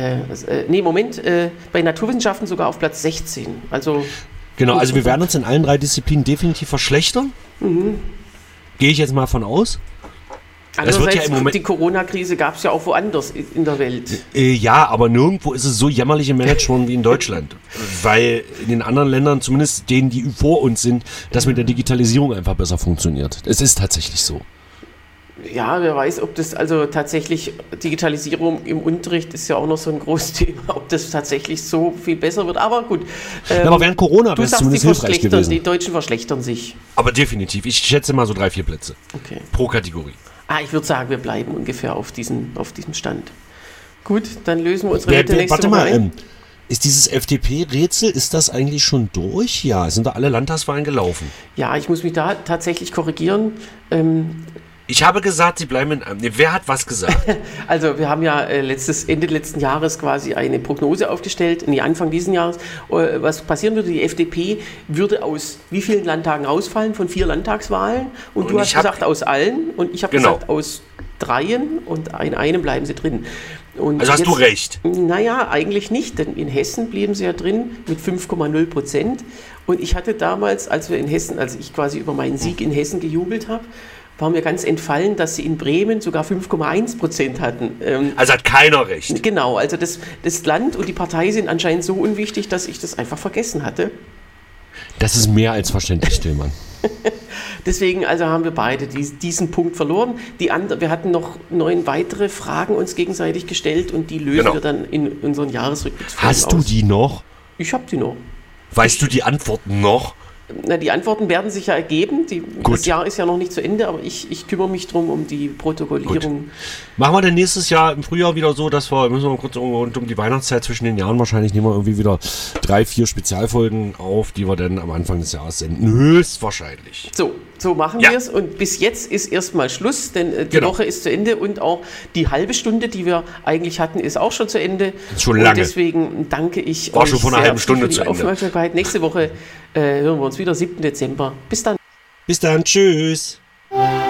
Bei Naturwissenschaften sogar auf Platz 16. Also
genau, also wir werden uns in allen 3 Disziplinen definitiv verschlechtern. Mhm. Gehe ich jetzt mal von aus.
Andererseits, die Corona-Krise gab es ja auch woanders in der Welt.
Ja, aber nirgendwo ist es so jämmerlich gemanagt worden wie in Deutschland. Weil in den anderen Ländern, zumindest denen, die vor uns sind, das mit der Digitalisierung einfach besser funktioniert. Es ist tatsächlich so.
Ja, wer weiß, ob das tatsächlich, Digitalisierung im Unterricht ist ja auch noch so ein großes Thema, ob das tatsächlich so viel besser wird. Aber gut.
Aber während Corona wäre es zumindest hilfreich gewesen.
Die Deutschen verschlechtern sich.
Aber definitiv. Ich schätze mal so 3-4 Plätze.
Okay.
Pro Kategorie.
Ich würde sagen, wir bleiben ungefähr auf diesem Stand. Gut, dann lösen wir unsere nächste Woche ein.
Warte mal, ist dieses FDP-Rätsel, ist das eigentlich schon durch? Ja, sind da alle Landtagswahlen gelaufen?
Ja, ich muss mich da tatsächlich korrigieren.
Ich habe gesagt, Sie bleiben in einem. Wer hat was gesagt?
Also wir haben ja Ende letzten Jahres quasi eine Prognose aufgestellt, Anfang dieses Jahres, was passieren würde. Die FDP würde aus wie vielen Landtagen rausfallen? Von 4 Landtagswahlen. Und du hast gesagt, aus allen. Und ich habe gesagt, aus 3 und in einem bleiben sie drin. Und
also hast du recht?
Naja, eigentlich nicht, denn in Hessen blieben sie ja drin mit 5,0%. Und ich hatte damals, als ich quasi über meinen Sieg in Hessen gejubelt habe, war mir ganz entfallen, dass sie in Bremen sogar 5,1% hatten.
Also hat keiner recht.
Genau, also das Land und die Partei sind anscheinend so unwichtig, dass ich das einfach vergessen hatte.
Das ist mehr als verständlich, Tillmann.
Deswegen haben wir beide diesen Punkt verloren. Wir hatten noch 9 weitere Fragen uns gegenseitig gestellt und die lösen wir dann in unseren Jahresrückblick aus.
Hast du die noch?
Ich habe die noch.
Weißt du die Antworten noch?
Die Antworten werden sich ja ergeben. Das Jahr ist ja noch nicht zu Ende, aber ich kümmere mich drum um die Protokollierung.
Gut. Machen wir denn nächstes Jahr im Frühjahr wieder so, dass müssen wir kurz rund um die Weihnachtszeit zwischen den Jahren wahrscheinlich nehmen wir irgendwie wieder 3-4 Spezialfolgen auf, die wir dann am Anfang des Jahres senden. Höchstwahrscheinlich.
So machen wir es. Und bis jetzt ist erstmal Schluss, denn die Woche ist zu Ende und auch die halbe Stunde, die wir eigentlich hatten, ist auch schon zu Ende.
Schon lange.
Und deswegen danke ich
euch schon vor einer halben Stunde
für die Aufmerksamkeit. Nächste Woche hören wir uns wieder, 7. Dezember. Bis dann.
Bis dann. Tschüss.